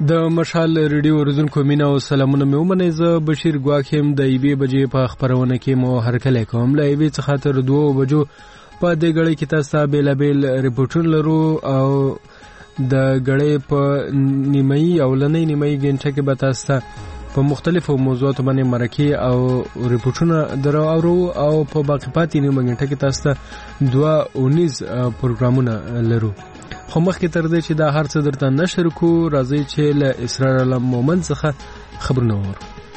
د مشال ریډیو اوریدونکو مینا او سلامونه مې ومنئ. زه بشیر ګواک یم. د 1 بجې په خپرونه کې مو هرکلی کوم. له 1 څخه تر 2 بجو په دې غړي کې تاسو ته بیلابیل ریپورټونه لرو او د غړي په نیمایي او لنۍ نیمایي غنټه کې به تاسو ته په مختلفو موضوعاتو باندې مرکه او ریپورټونه درو او په باقي پاتې نیمه غنټه کې تاسو ته 2 پروګرامونه لرو. خو مخکې تر دې چې دا هر څه درته نشر کو، راځي چې له اسرار علم مومن څخه خبرونه ورو.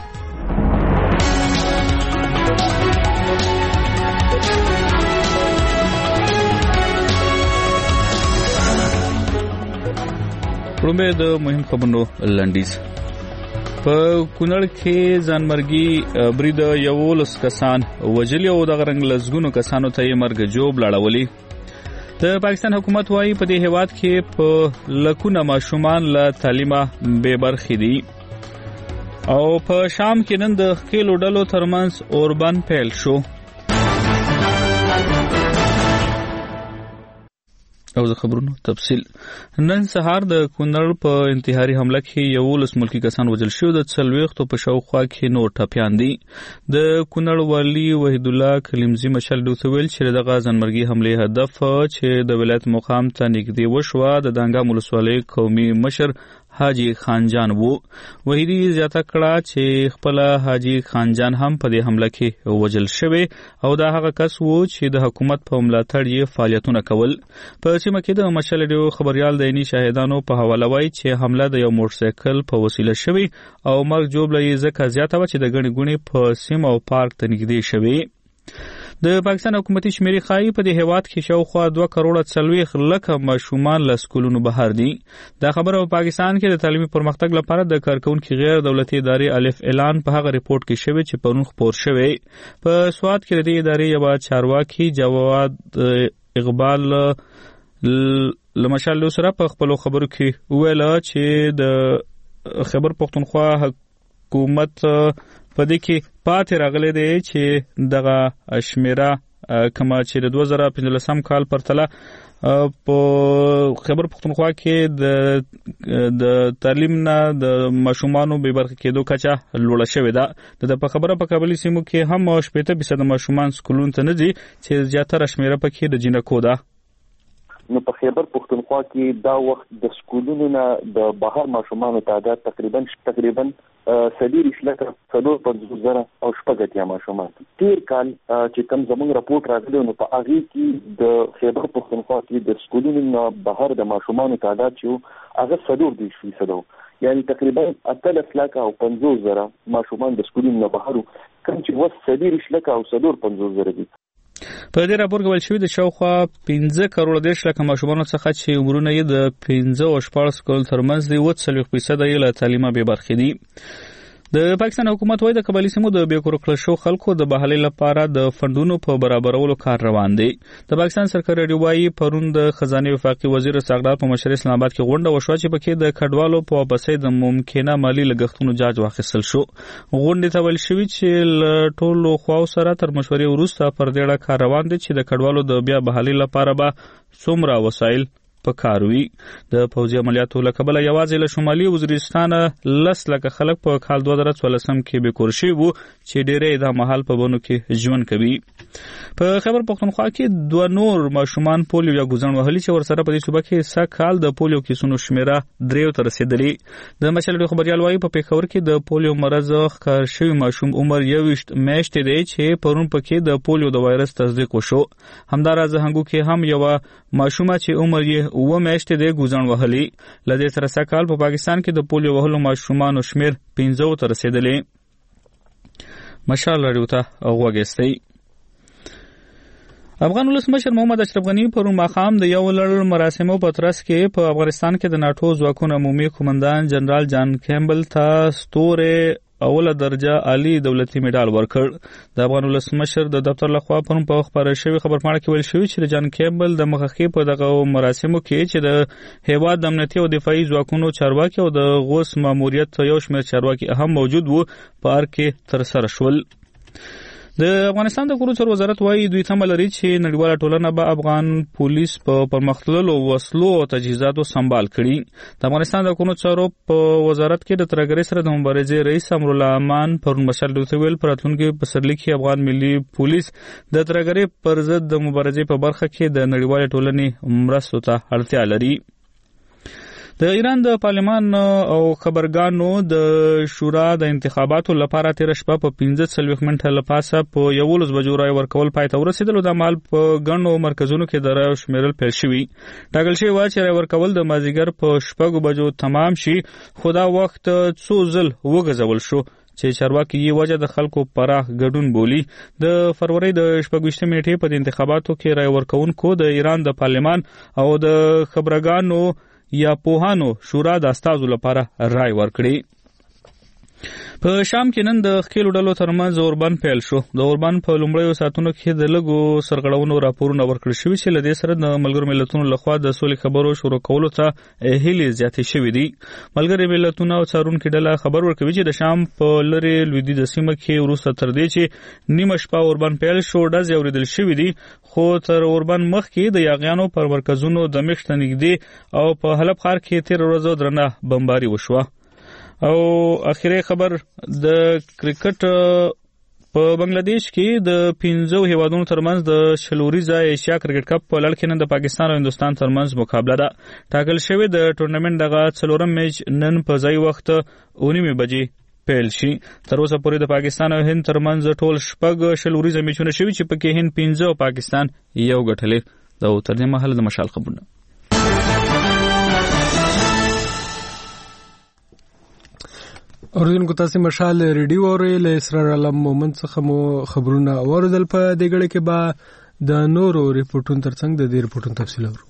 پرومه د مهم خبرونو لنډیز. په کونړ کې ځانمرګي برید 11 کسان وجلی او د غرنګ لزګونو کسانو ته یې مرګ جوړ لاړولي. د پاکستان حکومت وايي په دې هیواد کې په لکونه ماشومان له تعلیمه بې برخې دي او په شام کې نن د خېلو ډلو ترمنځ اوربند پیل شو. او د خبرونو تفصیل. نن سهار د کونړ په انتحاري حمله کې 11 ملکی کسان وژل شو. د 40 په شاوخوا کې نور ټپيان دي. د کونړ والی وحید الله کلیمزی مشال دوتویل چې دغه ځانمرګي حمله هدف چې د ولایت مقام ته نږدې وشو د دانګام ولسوالۍ قومي مشر حاجی خانجان وو. وحیدی زیاته کړه چې خپل حاجی خانجان هم په دې حمله کې وژل شوی او دا هغه کس وو چې د حکومت په ملاتړ یې فعالیتونه کول. په سیمه کې د مشال ډیو خبريال د عیني شاهدانو په حواله وایي چې حمله د یو موټر سایکل په وسیله شوی او مرګ جوړ لې ځکه زیاته و چې د غنی غونی په سیمه او پارک ته نږدې شوی. د پاکستان حکومتي شمیرې ښایي په دې هیواد کې شاوخوا 2 کروڑ 40 لک ماشومان له سکولونو بهر دي. دا خبره په پاکستان کې د تعلیمي پرمختګ لپاره د کارکونکو غیر دولتي ادارې الف اعلان په هغه ریپورت کې شوی چې پرون خبر شوی. په سواد کې د دې ادارې یو چارواکي جواد اقبال لمشال سره په خپل خبرو کې ویل چې د خبر پښتونخوا حکومت په دې کې پاتې راغلی دی چې دغه شمیره کما چې د 2015 کال پرتله په خبر پښتونخوا کې د تعلیم نه د ماشومانو به برخه کېدو کچه لوړه شوې ده. د په خبره په قبلي سیمو کې هم 80% ماشومان سکولونو ته نه ځي چې زیاتره شمیره پکې د جنکو ده. نو په خیبر پښتونخوا کې دا وخت د سکولونو نه د بهر ماشومانو تعداد تقریبا 750,000 او شپږ ماشومان. تیر کال چې کوم زموږ راپورټ راغلی نو په هغه کې د خیبر پښتونخوا کې د سکولونو نه بهر د ماشومانو تعداد چې هغه 4% یعنی تقریبا 8,50,000 ماشومان د سکولونو نه بهر کوم چې 7,50,000 دي. په دې راپور کې ویل شوی د شاوخوا 15 کروڑ 10 لک ماشومان څخه چې عمرونه یې د 15 او 14 کال ترمنځ دی 40% یې له تعلیمه به برخې دي. د پاکستان حکومت وايي د قبایلی سیمو د بیکور کړل شو خلکو د بحالي لپاره د فندونو په برابرولو کار روان دی. د پاکستان سرکاري رادیو وايي پرون د خزانه وفاقي وزیر ساغدار په مشر اسلام آباد کې غونډه وشوه چې پکې د کډوالو په واپسې د ممکنه مالی لګښتونو جاج واخیستل شو. غونډه ته ویل شوی چې ټولو خواو سره تر مشورې وروسته پر دې اړه کار روان دی چې د کډوالو د بیا بحالي لپاره به څومره وسایل پکاروي. د پوځي عملیاتو لکبل یوازې له شمالي وزیرستان 10 لک خلک په کال 2014 کې به کور شي وو چې ډېرې د محل په بونو کې ژوند کوي. په خبر پښتونخوا کې 2 نور ماشومان پولیو یا ګوزن وهلي چې ورسره په دې صوبه کې سکهال د پولیو کیسونو شمیره 3 ته رسیدلی. د مشال خبريال وايي په پیښور کې د پولیو مرز ښکار شوی ماشوم عمر 21 میاشتې دی چې پرون پکې د پولیو د وایرس تصدیق وشو. همدارز هنګو کې هم یو ماشوم چې عمر یې و میاشتې د ګوزن وهلي. لدې سره سکهال په پاکستان کې د پولیو وهلو ماشومان شمیر 15 ته رسیدلی. مشال راډیو ته غوږی. افغان ولسمشر محمد اشرف غنی پر ماخام د یو لړ مراسمو په ترڅ کې په افغانستان کې د ناتو ځواکونو عمومي قومندان جنرال جان کیمبل ته ستوره اوله درجه عالی دولتي میډال ورکړ. د افغان ولسمشر د دفتر لخوا پرون په خبره شوی خبرپاڼه کې ویل شوی چې د جان کیمبل د مخخي په دغه مراسمو کې چې د هیواد د امنیتي او دفاعي ځواکونو چارواکي او د غوث ماموریت یو شمېر چارواکي هم موجود وو په ار کې تر سره شول. د افغانستان د کورونو چارو وزارت وايي دوی تمه لري چې نړیواله ټولنه به افغان پولیس په پرمختللو وسلو او تجهیزاتو سمبال کړي. د افغانستان د کورونو چارو په وزارت کې د ترهګرۍ سره د مبارزې رئیس امرالله امان پرون مشال دوی ویل پراتلونکو پسرلي کې افغان ملي پولیس د ترهګرۍ پر ضد د مبارزې په برخه کې د نړیواله ټولنې مرستو ته اړتیا لري. د ایران د پارلمان او خبرګانو د شورا د انتخاباتو لپاره تیر شپه په 15 منټه لپاسه په 11 بجو رای ورکول پای ته ورسېدل. د مال په ګڼو مرکزونو کې د رای شمیرل پیل شوی. ټاکل شوی و چې رای ورکول د مازیګر په 6 بجو تمام شي، خو دا وخت څو ځل وګرځول شو چې چارواکي یې وجه د خلکو پراخ ګډون بولی. د فروری د 28 نیټې په انتخاباتو کې رای ورکونکو د ایران د پارلمان او د خبرګانو یا پوهانو شورا د استازو لپاره رای ورکړي. په شام کې نن د خېلو ډلو ترمنځ اوربند پیل شو. د اوربند په لومړیو ساعتونو کې د لګو سرغړونو راپورونه ورکړل شوي چې لدې سره د ملګرو ملتونو لخوا د سولې خبرو شروع کولو ته هیلې زیاتې شوې دي. ملګري ملتونه او څارونکو ډله خبر ورکوي چې د شام په لری لویدي د سیمه کې وروسته تر دې چې نیمه شپه اوربند پیل شو ډزې اوریدل شوې دي، خو تر اوربند مخکې د یاغیانو پر مرکزونو د مخ ته نږدې او په حلب ښار کې تیر ورځو درنه بمباري وشوه. او اخیری خبر د کرکټ په بنگلاديش کې د 15 هیوادونو ترمنځ د شلوريزه ایشیا کرکټ کپ په لړ کې نن د پاکستان او هندستان ترمنځ مقابله ده. ټاکل شوی د ټورنمنت دغه څلورم میچ نن په ځای وخت 9 بجې پیل شي. تر اوسه پورې د پاکستان او هند ترمنځ ټول شپږ شلوريزه میچونه شوي چې پکې هند 15 او پاکستان یو ګټلې. دا تر دې مهاله د مشال خبرونه. اوردونکو تاسو مشال ریډیو اورئ. له اسرار علم مومند څخه مو خبرونه اوریدل. په دې غړي کې به د نورو ریپورتونو ترڅنګ د دې ریپورتونو تفصیل اورو.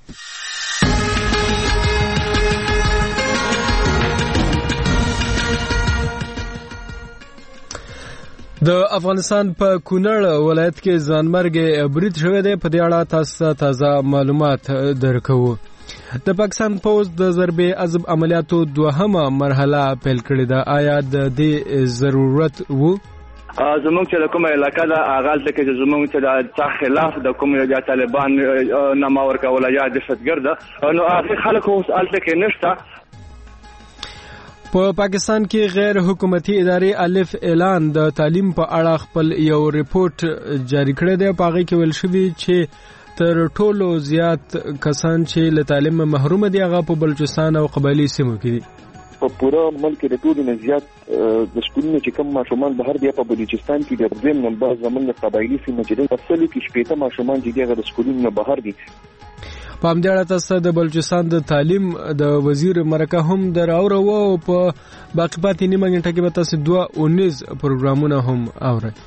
د افغانستان په کونړ ولایت کې ځانمرګ برید شوی دی. په دې اړه تاسو تازه معلومات درکوو. د پاکستان پوز د ضربې عذب عملیاتو دوهمه مرحله پیل کړې ده. آیا د دې ضرورت وو؟ زموږ چې کومه علاقه ده اغاز د کې زموږ چې د خلاف د کوم یا طالبان نامه ورکول یا دهشتګرد نو هغه خلک اوس الته کې نشته. په پاکستان کې غیر حکومتي ادارې الف اعلان د تعلیم په اړه خپل یو ریپورت جاری کړی دی. په هغه کې ویل شوی چې تر ټولو زیات کسان چې له تعلیم محروم دي هغه په بلوچستان او قبایلی سیمو کې دي. په پوره ملک کې د ټولو نه زیات د سکولونو چې کوم ماشومان بهر دی په بلوچستان کې د دویم نمبر زمونږ قبایلی سیمو چې د اصلي کې شپېته ماشومان چې دغه د سکولونو بهر دي. په همدې اړه تاسو د بلوچستان د تعلیم د وزیر مرکه هم دراوره او په باقي پاتې نیمه غنټه کې به تاسو 219 پروګرامونه هم اورئ.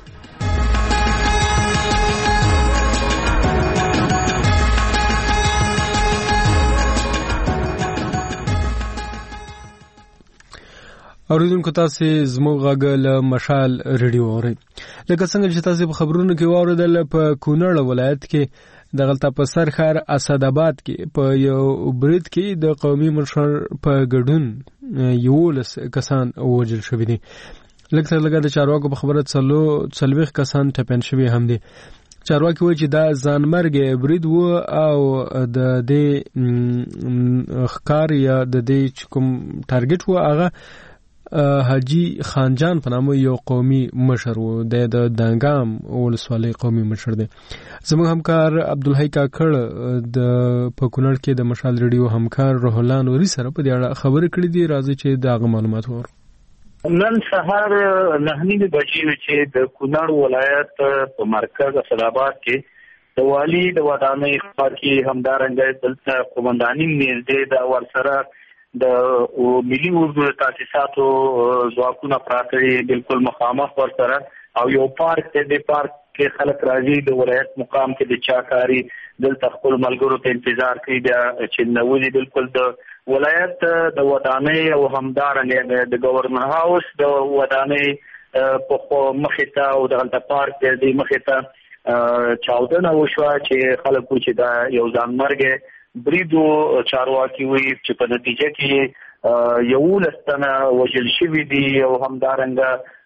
اوریدونکو تاسو زموږ غږ له مشال ریډیو اورئ. لکه څنګه چې تاسو په خبرونو کې واوریدل په کونړ ولایت کې د غلطه په سر ښار اسداباد کې په یو برید کې د قومي مشر په ګډون 11 کسان وژل شوي دي. لکه د چارواکو په خبره 40 کسان ټپیان شوي هم دي. چارواکي وایي چې دا ځانمرګ برید و او د دې ښکار یا د دې کوم ټارګټ و هغه حاجی خانجان په نامه یو قومي مشر و. د دانګام ولسوالۍ قومي مشر دی. زموږ همکار عبدالحی کاکړ د په کونړ کې د مشال ریډیو همکار روح الله نوري سره په دې اړه خبرې کړې دي. راځي چې دغه معلومات ورو. نن سهار 9 بجې چې د کونړ ولایت په مرکز اسداباد کې د والی د ودانۍ خوا کې همدارنګه دلته قومنداني نږدې د ورسره د ملي اردو تاسیساتو ځواکونه پراته بالکل مخامخ ورسره او یو پارک ته د پارک کې خلک راځي د ولایت مقام کې د چاکاری دلته خپل ملګرو ته انتظار کوي چې نوځي بالکل د ولایت د ودانۍ او همدارنګه د گورنر هاوس د ودانۍ په مخې ته او د پارک د مخې ته چاودنه وشوه چې خلکو چې دا یو ځانمرګ بریدو چارواکي وي چې په نتیجه کې 11 تنه وژل شوي دي او همدارنګه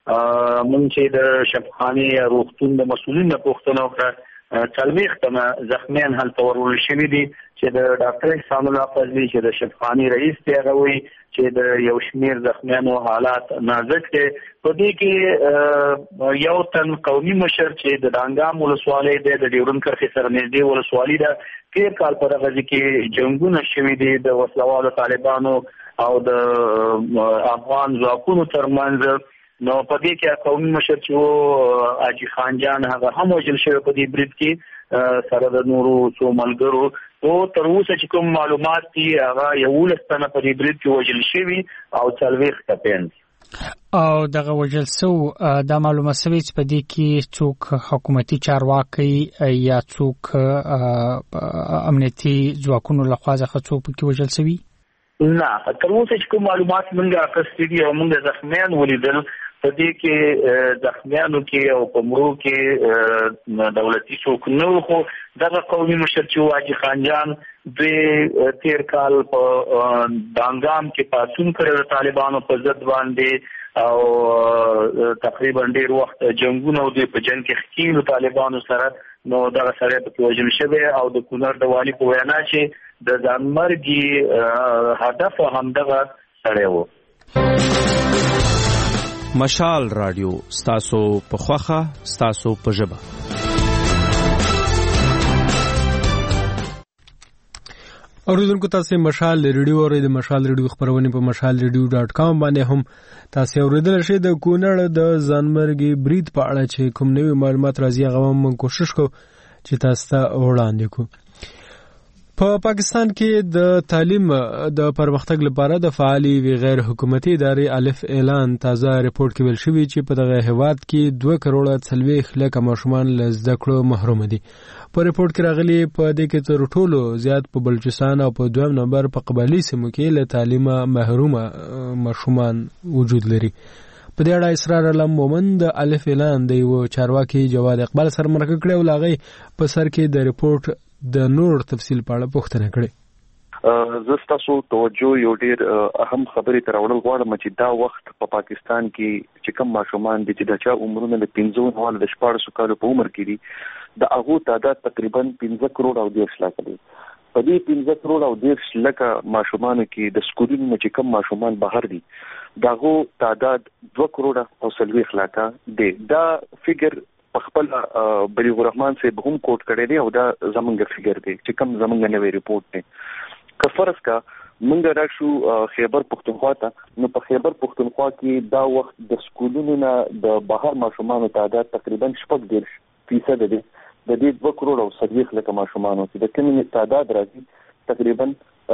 مونږ چې د شفاخانه روغتون د مسؤلینو پوښتنه وکړه 40 تنه زخمیان هلته ورول شوي دي چې د ډاکټر احسان الله فضلي چې د شفاخانه رئیس دی هغه وایي چې د یو شمیر زخمیانو حالات نازک دي. په دې کې یو تن قومي مشر چې د دانګام ولسوالۍ د ډیورن کرښې سره نږدې ولسوالۍ ده تیر کال په دغه کې جنگونه شوي دي د وسلوالو طالبانو او د افغان ځواکونو ترمنځ. نو په دې کې قومي مشر چې وو حاجي خان جان هغه هم وژل شوی په دې برید کې سره د نورو څو ملګرو او تر اوسه چې کوم معلومات دي هغه 11 تنه په دې برید کې وژل شوی او 40 کپین او دغه وژل سو د معلومات سوي چې په دې کې څوک حکومتي چارواکي یا څوک امنیتي ځواکونو لخوا څخه څوک کې وژل سوي نه تر اوسه چې کوم معلومات موږ اخیستي دي او موږ زخمیان ولیدل په دې کې زخمیانو کې او پمرو کې دولتي څوک نه خو دغه قومي مشر چې حاجي خان جان د تیر کال په دانګام کې پاتون کړل طالبانو په ضد باندې او تقریبا ډیر وخت جنگونه د په جنگ کې خکینو طالبانو سره نو دغه سره په وجل شوی او د کونړ د والی په وینا چې د ځانمرګي هدف هم دغه سره وو. مشال رادیو ستاسو په خوخه ستاسو په ژبه. اوریدونکو تاسو مشال ریډیو اورئ د مشال ریډیو خبرونه په mashalradio.com باندې هم تاسو اوریدل شئ. د کونړ د ځانمرګي برید په اړه چې کوم نوې معلومات راځي هغه موږ کوشش کوو چې تاسو ته وړاندې کوو. په پاکستان کې د تعلیم د پرمختګ لپاره د فعالي و غیر حکومتي ادارې الف اعلان تازه ریپورت کې ویل شوی چې په دغه هیواد کې 2 کروڑ 40 لک ماشومان له زده کړو محروم دي. په ریپورت کې راغلي په دې کې تر ټولو زیات په بلوچستان او په دویم نمبر په قبایلی سیمو کې له تعلیم محروم ماشومان وجود لري. په دې اړه اسرار علم مومند د الف اعلان د یو چارواکي جواد اقبال سره مرکه کړې او لاغې په سر کې د ریپورت د نور تفصیل په اړه پوښتنه کړې. زه تاسو توجه یو ډیر اهم خبرې تر وړل غواړم چې دا وخت په پاکستان کې چې کوم ماشومان دي چې د چا عمرونه له 15 نوال د 14 کالو په عمر کې دي د هغه تعداد تقریبا 15 کروڑ او 10 لک دي. په دې 15 کروڑ او 10 لک ماشومان کې د سکولونو چې کوم ماشومان بهر دي داغه تعداد 2 کروڑ او 40 لک دي. دا فیګر په خپل بلیغ الرحمن سے هم کوټ کړی دی او دا زمونږ فیګر دی چې کوم زمونږ نوې ریپورت دی. که فرض کا مونږ راشو خیبر پختونخوا ته نو په خیبر پختونخوا کې دا وخت د سکولونو نه د بهر ماشومان تعداد تقریبا 40% دی. د دې 2 کروڑ او 40 لک ماشومان چې د کومې تعداد راځي تقریبا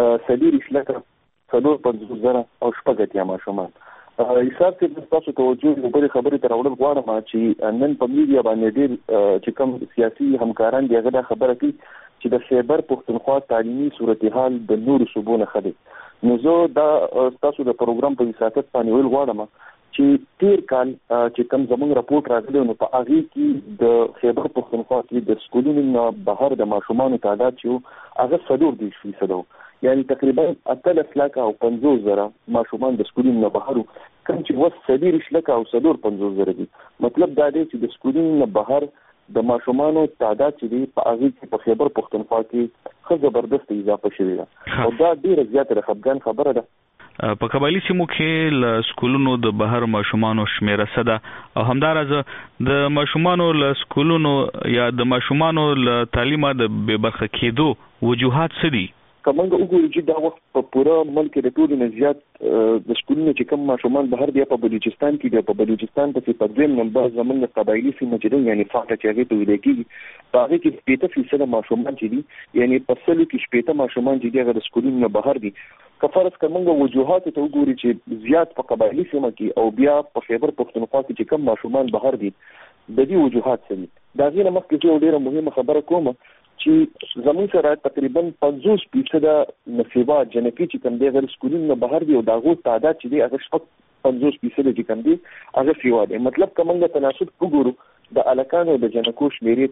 40 لک 450,000 او 60 ماشومان. حساب کې تاسو توجه یو بل خبرې تر وړل غواړم چې نن په میډیا باندې ډېر چې کوم سیاسي همکاران دی هغه خبره کوي چې د خیبر پختونخوا تعلیمي صورتحال د نور صوبو نه خدي. نو زه دا تاسو د پروګرام په وساتت باندې ویل غواړم چې تیر کال چې کوم زموږ راپورټ راغلی نو په هغه کې د خیبر پختونخوا کې د سکولونو نه بهر د ماشومان تعداد چې هغه 40% یعنی تقریبا 8 لک او 50,000 ماشومان د سکولونو نه بهر کوم چې وس 40 لک او 50,000 دي. مطلب دا دی چې د سکولونو نه بهر د ماشومانو تعداد چې دی په هغه کې په خیبر پختونخوا کې خو زبردست اضافه شوی ده او دا ډیره زیاته خفګان خبره ده. په قبایلی سیمو کې ل سکولونو د بهر ماشومانو شمیره سده او همدارزه د ماشومانو ل سکولونو یا د ماشومانو ل تعلیم د به برخه کېدو وجوهات څه دي؟ کومنګ وګورئ چې دا وخت په پوره ملک کې د ټولو نه زیات د سکولونو چې کوم ماشومان بهر دی په بلوچستان کې دی په بلوچستان په دویم نمبر زمونږ قبایلی سیمه چې دی یعنی فاټه چې هغه ته ویل کېږي په هغه کې 60% ماشومان چې دي یعنی په سلو کې 60% ماشومان چې دی هغه د سکولونو نه بهر دي. که فرض کومنګ وجوهات ته وګورئ چې زیات په قبایلی سیمه کې او بیا په خیبر پختونخوا کې چې کوم ماشومان بهر دي د دې وجوهات څه دا غیر مخکې چې ډیره مهمه خبره کوم چې زمون سره تقریبا 50% نصیبه جنکی چې کوم دی غیر سکولونو بهر دی او داغه تعداد چې دی هغه 50% چې کوم دی هغه سیوا دی. مطلب کومه تناسب وګورو د الکانو د جنکو شمیرې ته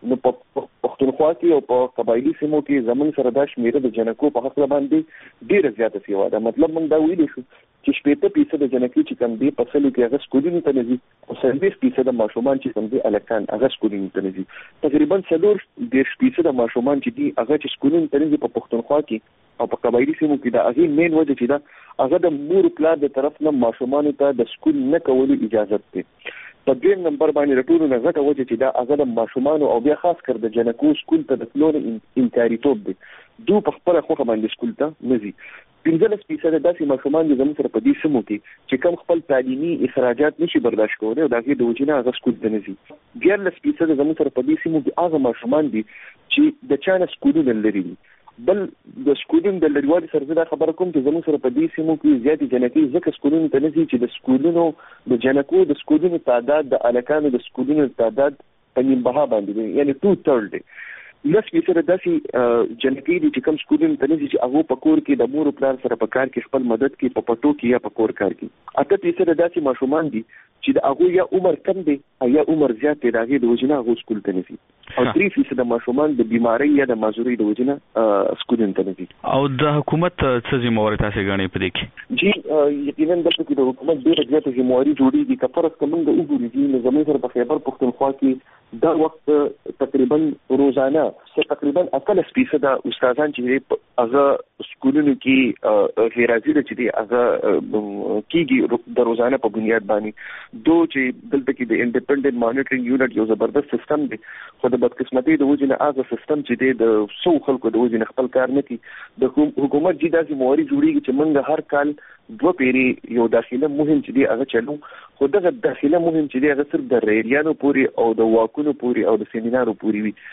نو په پښتونخوا کې او په قبایلی سیمو کې زمونږ سره دا شمیره د جنکو په حق باندې ډیره زیاته سیوا ده. مطلب موږ دا ویلی شو چې 80% د جنکو چې کوم دی په سلو کې هغه سکولونو ته نه ځي او 30% د ماشومان چې کوم دی الکان هغه سکولونو ته نه ځي. تقریبا 30% د ماشومان چې دی هغه چې سکولونو ته نه ځي په پښتونخوا کې او په قبایلی سیمو کې دا هغه مین وجه چې دا هغه د مور پلار د طرف نه ماشومان ته د سکول نه کولو اجازه ده. په دویم نمبر باندې رټولو نه غټه وجه چې دا هغه د ماشومان او بیا خاص کر د جنکو سکول ته د تلو انکاریتوب دی. دو په خپل خوخه باندې سکول ته نه ځي. 15% داسې ماشومان دي زموږ سره په دې سیمو کې چې کوم خپل تعلیمي اخراجات نشي برداشت کولی او دا کې د وجنه هغه سکول ته نه ځي. 14% زموږ سره په دې سیمو کې هغه ماشومان دي چې د چانه سکولونه لري. بل د سکولونو د لريوالي سره دا خبره کوم چې زموږ سره په دې سیمو کې زیاتې جنکې ځکه سکولونو ته نه ځي چې د سکولونو د جنکو د سکولونو تعداد د الکانو د سکولونو تعداد په نیم بها باندې دی، یعنی 2/3 دی. لس فیصد داسې جنکې دي چې کوم سکولونو ته نه ځي چې هغه په کور کې د مور او پلار سره په کار کې خپل مدد کوي په پټو کې یا په کور کار کې. 8% داسې ماشومان دي چې د هغه یا عمر کم دی یا عمر زیات دی دا غي د وجنه هغه سکول ته نه ځي. او 3% د ماشومان د بیماری یا د مازوري د وجنه سکول ته نه ځي. او د حکومت څه ذمہواری تاسو غنئ په دې کې؟ جی یقینا د حکومت ډیره زیاته ذمہواری جوړیږي چې فرض کوم د وګوري چې زموږ سره په خیبر پښتونخوا کې دا وخت تقریبا روزانه تقریبا 8% استادان چې هغه سکولونو کې غیرازي چې دي هغه کیږي د روزانه په بنیاد باندې دو چې دلته کې د انډیپندنت مانیټرینګ یونټ یو زبردست سیستم دی خو د بدقسمتۍ د وجې نه هغه سیستم چې دی د سو خلکو د وجې نه خپل کار نه کوي. د حکومت جدا ذمہواری جوړیږي چې موږ هر کال 2 پیری یو داخله مهم چې دی هغه چلو خو دغه داخله مهم چې دی هغه صرف د ریالیانو پوری او د واکونو پوری او د سیمینارو پوری وي.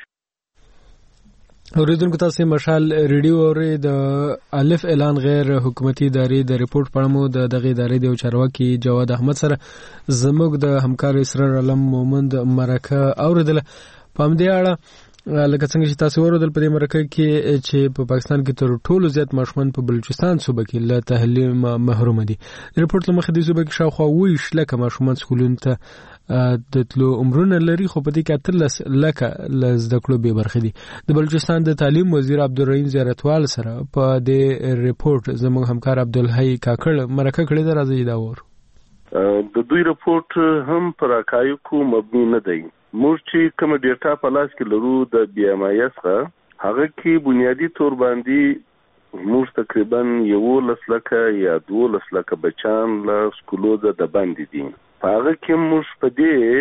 اوریدونکو تاسو مشال ریډیو اوري د الف اعلان غیر حکومتي ادارې د ریپورت پړمو د دغه ادارې د چارواکي جواد احمد سره زموږ د همکار اسرار علم مومند مرکه اوریدله. په همدې اړه لکه څنګه چې تاسو اوریدل په دې مرکه کې چې په پاکستان کې تر ټولو زیات ماشومان په بلوچستان صوبه کې له تعلیم محروم دي. ریپورت لمخې د صوبه کې شاوخوا 20 لکه ماشومان سکولونو ته د تلو عمرونه لري خو په دې کې 13 لکه لزده کړو به برخه دي. د بلوچستان د تعلیم وزیر عبدالرحیم زیارتوال سره په دې ریپورت زموږ همکار عبدالحی کاکړ مرکه کړې ده. راځي دا ور د دوی ریپورت هم پر حقایقو مبني نه دی. موږ چې کوم ډیټا په لاس کې لرو د BMIS هغه کې بنیادی تور باندې موږ تقریبا 11 لکه یا 12 لکه بچان له سکولو د باندې دي. هغه کې موږ په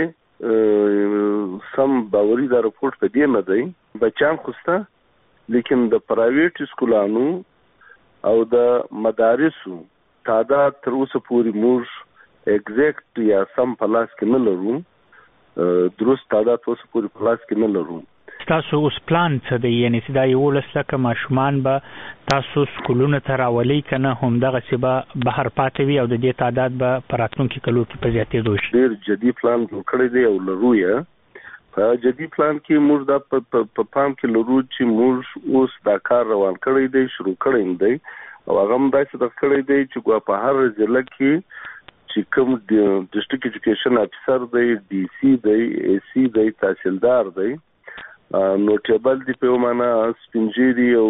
دې سم باوري دا رپورت په دې نه دی بچان خوسته لیکن د پرایویټ سکولانو او د مدارسو تعداد تر اوسه پورې موږ ایگزیکټ یا سم په لاس کې نه لرو. درست تعداد اوسه پورې په لاس کې نه لرو. تاسو اوس پلان څه دی یعنی چې دا 11 لکه ماشومان به تاسو سکولونو ته راولي کنه هم دغه څه به بهر پاتې وي او د دې تعداد به په راتلونکي کلو کې په زیاتېدو شي؟ ډېر جدي پلان جوړ کړی دی او لرو یې. په جدي پلان کې موږ دا په پام کې لرو چې موږ اوس دا کار روان کړی دی شروع کړی دی او هغه هم داسې د کړی دی چې په هر ضلع کې چې کوم ډسټریکټ ایجوکیشن افسر دی DC دی AC دی تحصیلدار دی نوټیبل دی په معنا سپینجری او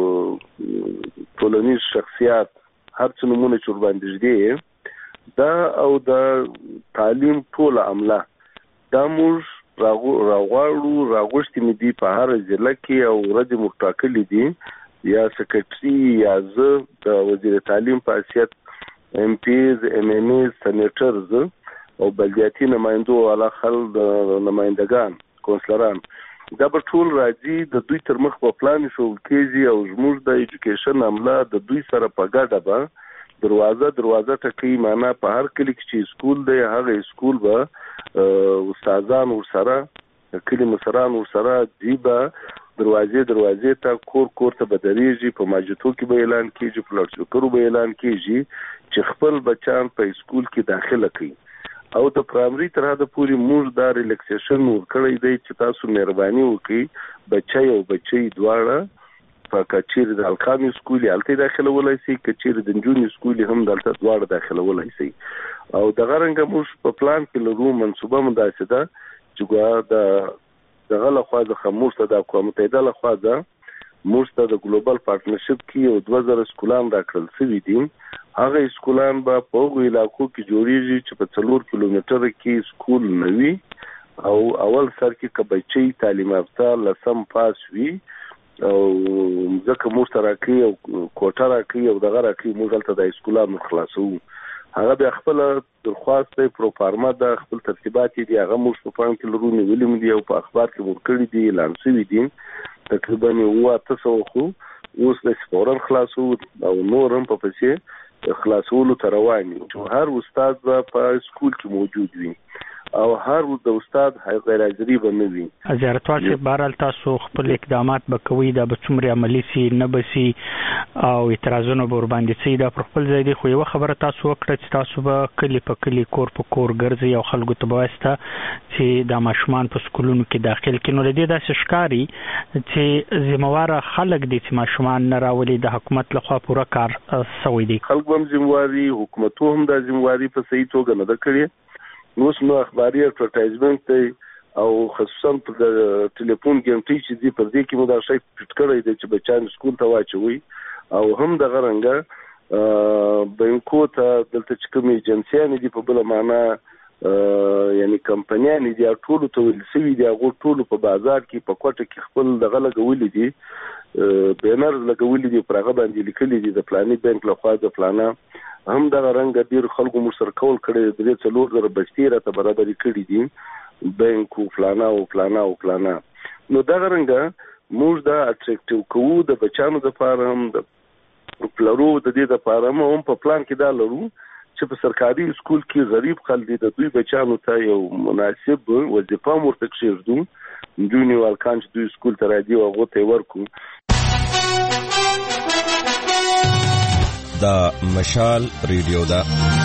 ټولنیز شخصیت هر څه نمونه چور باندې دی دا او د تعلیم ټول عمله دا موږ راغوښتي مې دي په هر ضلع کې او ورځ مټاکلې دي یا سکرټري یا زه د وزیر تعلیم په حیثیت MPs MNAs سنیټرز او بلدیاتي نمائندو والا خلک نمائندگان کونسلران دا به ټول راځي د دوی تر مخ په پلان شو کېږي او زموږ د ایجوکیشن عمله د دوی سره په ګډه به دروازه ټکی معنا په هر کلی کې چې سکول دی هغه سکول به استادان ورسره کلی مسران ورسره دیبه دروازې ته کور ته بدريږي په ماجتو کې به اعلان کیږي په لړچکرو به اعلان کیږي چې خپل بچان په سکول کې داخله کړي او د پرایمري تر حده پورې موږ دا ریلیکسیشن ورکړی دی چې تاسو مهرباني وکړئ بچي او بچي دواړه په کچیر د الکامي سکول هلته داخله ولای شي کچیر د جونی سکول هم دلته دواړه داخله ولای شي او د غرنګ موږ په پلان کې لرو منصوبه منداسه ده چې د دغه لخوا د خموش ته د اقوام متحده لخوا د موږ ته د ګلوبل پارټنرشپ کې 2000 سکولان راکړل شوي دي. هغه سکولان به په هغو علاقو کې جوړیږي چې په 4 کیلومتره کې سکول نه وي او اول سر کې کبچي تعلیم یافته لسم پاس وي او ځکه موږ ته راکړي او کوټه راکړي او دغه راکړي موږ هلته د سکولانو خلاصو. هغه بیا خپل درخواست دی پروفارما د خپل ترتیبات دي هغه موږ په پام کې لرو نیولې دي او په اخبار کې ورکړي دي اعلان شوي دي. تقریبا 800 خو اوس د فورن خلاصو او نور هم په پسې خلاصولو ته روان دي. هر استاد په سکول کې موجود وي او هر د استاد غیر حاضری به نه وي. زیارتوال چې بهرحال تاسو خپل اقدامات به کوئ دا به څومره عملي سي نه به سي او اعتراضونه به ورباندې سي دا پر خپل ځای دی. خو یوه خبره تاسو وکړه چې تاسو به کلي په کلي کور په کور ګرځئ او خلکو ته به وایسته چې دا ماشومان په سکولونو کې داخل کړي. نو له دې داسې ښکاري چې ذمهواره خلک دي چې ماشومان نه راولي د حکومت لخوا پوره کار سوی دی. خلکو هم ذمهواري حکومتو هم دا ذمهواري په صحیح توګه نه ده کړې. اوس نو اخباري اډورټایزمنټ دی او خصوصا په ټلیفون ګنټي چې دی پر دې کې مو دا شی پټ کړی دی چې بچان سکول ته واچوي او هم د غرنګ بانکو ته دلته چې کوم ایجنسیانې دي په بل معنا یعنی کمپنیانې دي ټول ته ویل سوي دي هغه ټول په بازار کې په کوټه کې خپل دغه لګولې دي بینر لګولې دي پر هغه باندې لیکلي دي د پلاني بانک لخوا د پلانا هم د رنګ ډیر خلکو مشر کول کړي د 3 بستي راته برابرۍ کړي دي بانک او پلانا نو دا رنګ موږ دا اټریکټیو کوو د بچانو د لپاره هم د پلرو د دې لپاره هم په پلان کې دا لرو چې په سرکاري سکول کې غریب خلک دي د دوی بچانو ته یو مناسب وظیفه مرتب کړو جونی والکان چې دوی سکول ته راځي او هغه ته ورکو. دا مشال ریډیو دا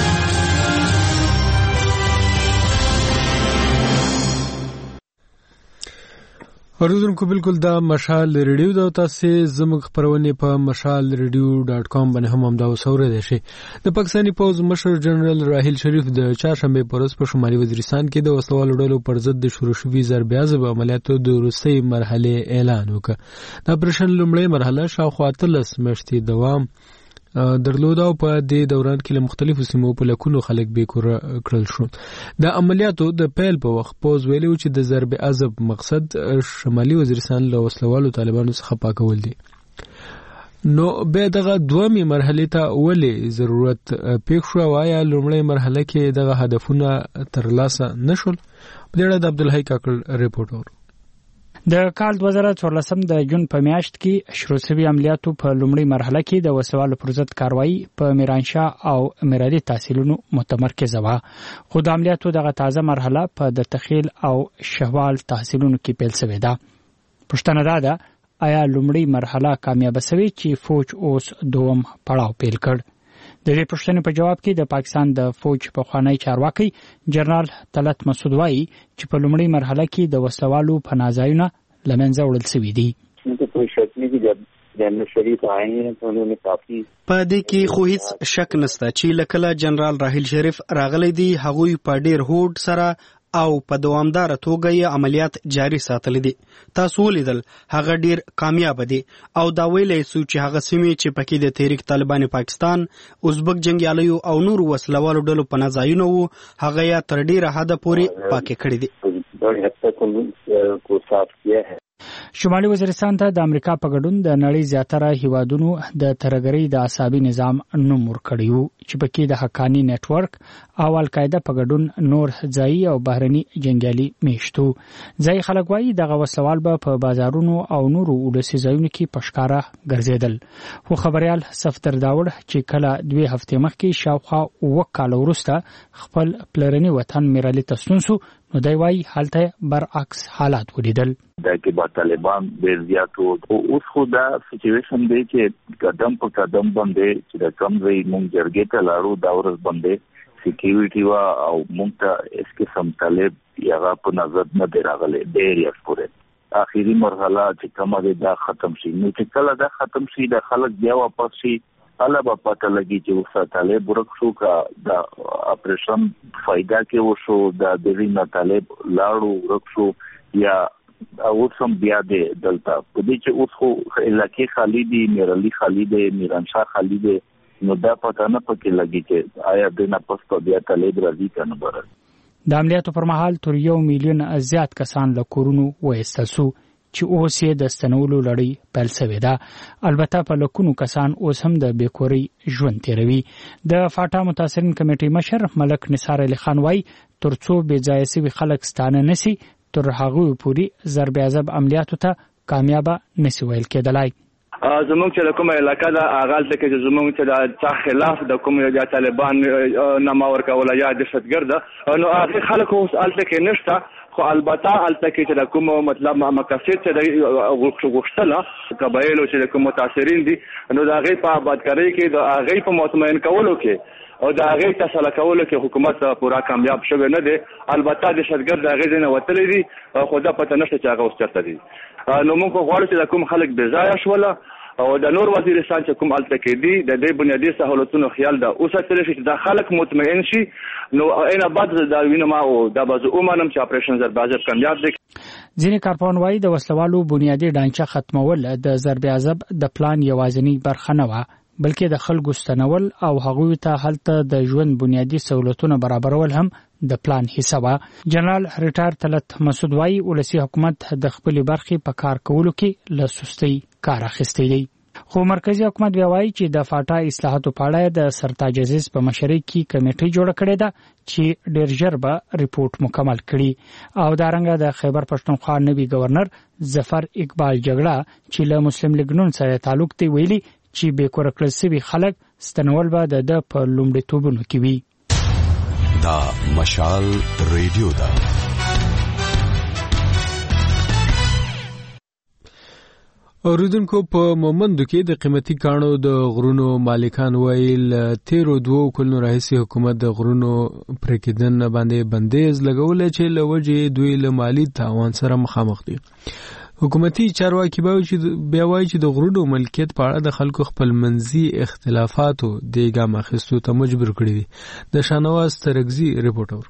اوریدونکو بالکل دا مشال ریډیو دا تاسو زموږ خبرونه په mashalradio.com باندې هم دا وسوره شي. د پاکستاني پوز مشر جنرال راحیل شریف د چهارشنبه پرز په شمالي وزیرستان کې د وسوالو ډلو پر ضد د شروع شوي ضرب عضب عملیاتو د وروستۍ مرحله اعلان وکړ. د اپریشن لومړی مرحله شاوخوا 13 میاشتې دوام درلود او په دې دوران کې له مختلفو سیمو په لکونو خلک بیکور کړل شو. د عملیاتو د پیل په وخت پوز ویلو چې د ضرب عضب مقصد شمالي وزیرستان له وسلوالو طالبانو څخه پاکول دي. نو به دغه دومره مرحله ته ولې ضرورت پېښ شو او آیا لومړی مرحله کې دغه هدفونه ترلاسه نشول؟ په دې اړه د عبدالحی کاکړ ریپورت اورو. د کال 2014 د جون په میاشت کې شروع شوی عملیاتو په لومړی مرحله کې د وسوالو پر ضد کاروایی په میرانشاه او میرادي تحصیلونو متمرکز و. خو د عملیاتو دغه تازه مرحله په د تخیل او شهوال تحصیلونو کې پیل شوې ده. پوښتنه ده آیا لومړی مرحله کامیاب شوه چې فوج اوس دوم پړاو پیل کړ؟ د دې پوښتنې په جواب کې د پاکستان د فوج پخوانی چارواکي جنرال طلعت مسعود وایي چې په لومړی مرحله کې د وسلوالو پناهځایونه له منځه وړل شوي دي. په دې کې خو هیڅ شک نشته چې لکه جنرال راحیل شریف راغلی دی هغوی په ډیر هوډ سره او په دوامدار توګه یې عملیات جاری ساتل دي. تاسو ولیدل هغه ډیر کامیاب دي او دا ویلای سو چې هغه سیمې چې پکې د تحریک طالبان پاکستان ازبک جنگیالیو او نور وسلوالو ډلو په نځایونو وو هغه یا تر ډیره حد پورې پاکې کړې دي. شمالي وزیرستان ته د امریکا په ګډون د نړۍ زیاتره هیوادونو د ترګری د عصابي نظام نوم ورکړیو چې پکې د حقانی نت ورک او القاعده په ګډون نور ځای او بهرني جنگیالي میشتو. ځای خلک وایي دغه وسوال به په بازارونو او نورو ولسي ځایونو کې پښکارا ګرځیدل. خو خبريال صفدر داوړ چې کله 2 هفتې مخکې شاوخوا وکاله ورسته خپل پلرني وطن میرالي تسونسو نو دی وایي حالته برعکس حالات ولیدل. دا کې با طالبان ډېر زیات او اوس خو دا سچويشن دی چې قدم په قدم باندې چې د کم ځای مونږ جرګې ته لاړو دا ورځ باندې سکیورټي وا او مونږ ته اس قسم طالب یغه په نظر نه دی راغلی ډېر یې پورې اخیری مرحله چې کومه دا ختم شي نو چې کله دا ختم شي د خلک بیا واپس شي الله په پته لګي چې اوسه طالب ورک شو کا دا اپریشن فائدہ کې وشو دا د وینه طالب لاړو ورک شو یا اوس هم بیا دی دلته په دې چې اوس خو علاقې خالی دي، میرعلي خالی دی، میرانشاه خالی دی، نو دا پته نه پکې لګي چې آیا د نه پس بیا طالب راځي کنه بره. د عملیاتو پر مهال تر 1 میلیون زیات کسان له کورونو وایستل شو چې اوس یې د ستنولو لړۍ پیل شوې ده. البته په لکونو کسان اوس هم د بیکوري ژوند تیروي. د فاټا متاثرین کمیټې مشر ملک نثار علي خان وایي ترڅو بې ځایه شوي خلک ستانه نشي تر هغه پورې ضرب عذاب عملیاتو ته کامیابه نشي ویل کېدلای. زموږ چې کومه علاقه ده هغه ته کې زموږ چې د چا خلاف د کوم یا طالبان نامه ورکول یا دهشتګرد نو هغه خلک اوس الته کې نشته، خو البته الته کې چې کوم مطلب مقاصد چې د غوښتله قبایلو چې کوم متاثرین دي نو د هغه په آبادکاري کې د هغه په مطمئن کولو کې او د هغه تسل کولو کې حکومت پورا کامیاب شوی نه دی. البته د دهشتګرد هغه نه وتلې دي، خو دا پته نشته چې هغه اوس چرته دي. نو موږ غواړو چې کوم خلک بې ځایه شول او د نور وزیرستان چې کوم الته کې دي د دې بنیادی سہولتونو خیال ده اوس تر چې د خلک مطمئن شي نو اینه بعد دا وینم او د بازو اومنم چې اپریشن ضرب عذاب کامیاب دي. ځینې کارپوهان وایي د وسلوالو بنیادی ډانچه ختمول د ضرب عذاب د پلان یوازینی برخه نه وه، بلکې د خلکو ستنول او هغوی ته هلته د ژوند بنیادی سہولتونه برابرول هم د پلان حصہ وه. جنرال ریټایر طلعت مسعود وایي ولسي حکومت د خپلې برخې په کار کولو کې له سستۍ کار اخیستی دی. خو مرکزی حکومت بیا وایي چې د فاټا اصلاحاتو په اړه د سرتاج عزیز په مشرۍ کې کمیټه جوړه کړې ده چې ډېر ژر به ریپورت مکمل کړي. او دارنګه د خیبر پښتونخوا نوي گورنر ظفر اقبال جګړه چې له مسلم لیګ نون سره تعلق دی ویلي چې بې کور کړل شوي خلک ستنول به د په لومړیتوبونو کې وي. دا مشال ریډیو ده. اوریدونکو په مومندو کې د قیمتي کانو د غرونو مالکان ویل تیرو 2 کلونو راهیسې حکومت د غرونو پرېکیدن باندې بندیز لګولې چې له وجې دوی له مالي تاوان سره مخامخ دي. حکومتي چارواکي بیا وایي چې د غرونو ملکیت په اړه د خلکو خپل منځي اختلافاتو د ګام اخیستو ته مجبور کړي دي. د شانواز ترګزي ریپورټر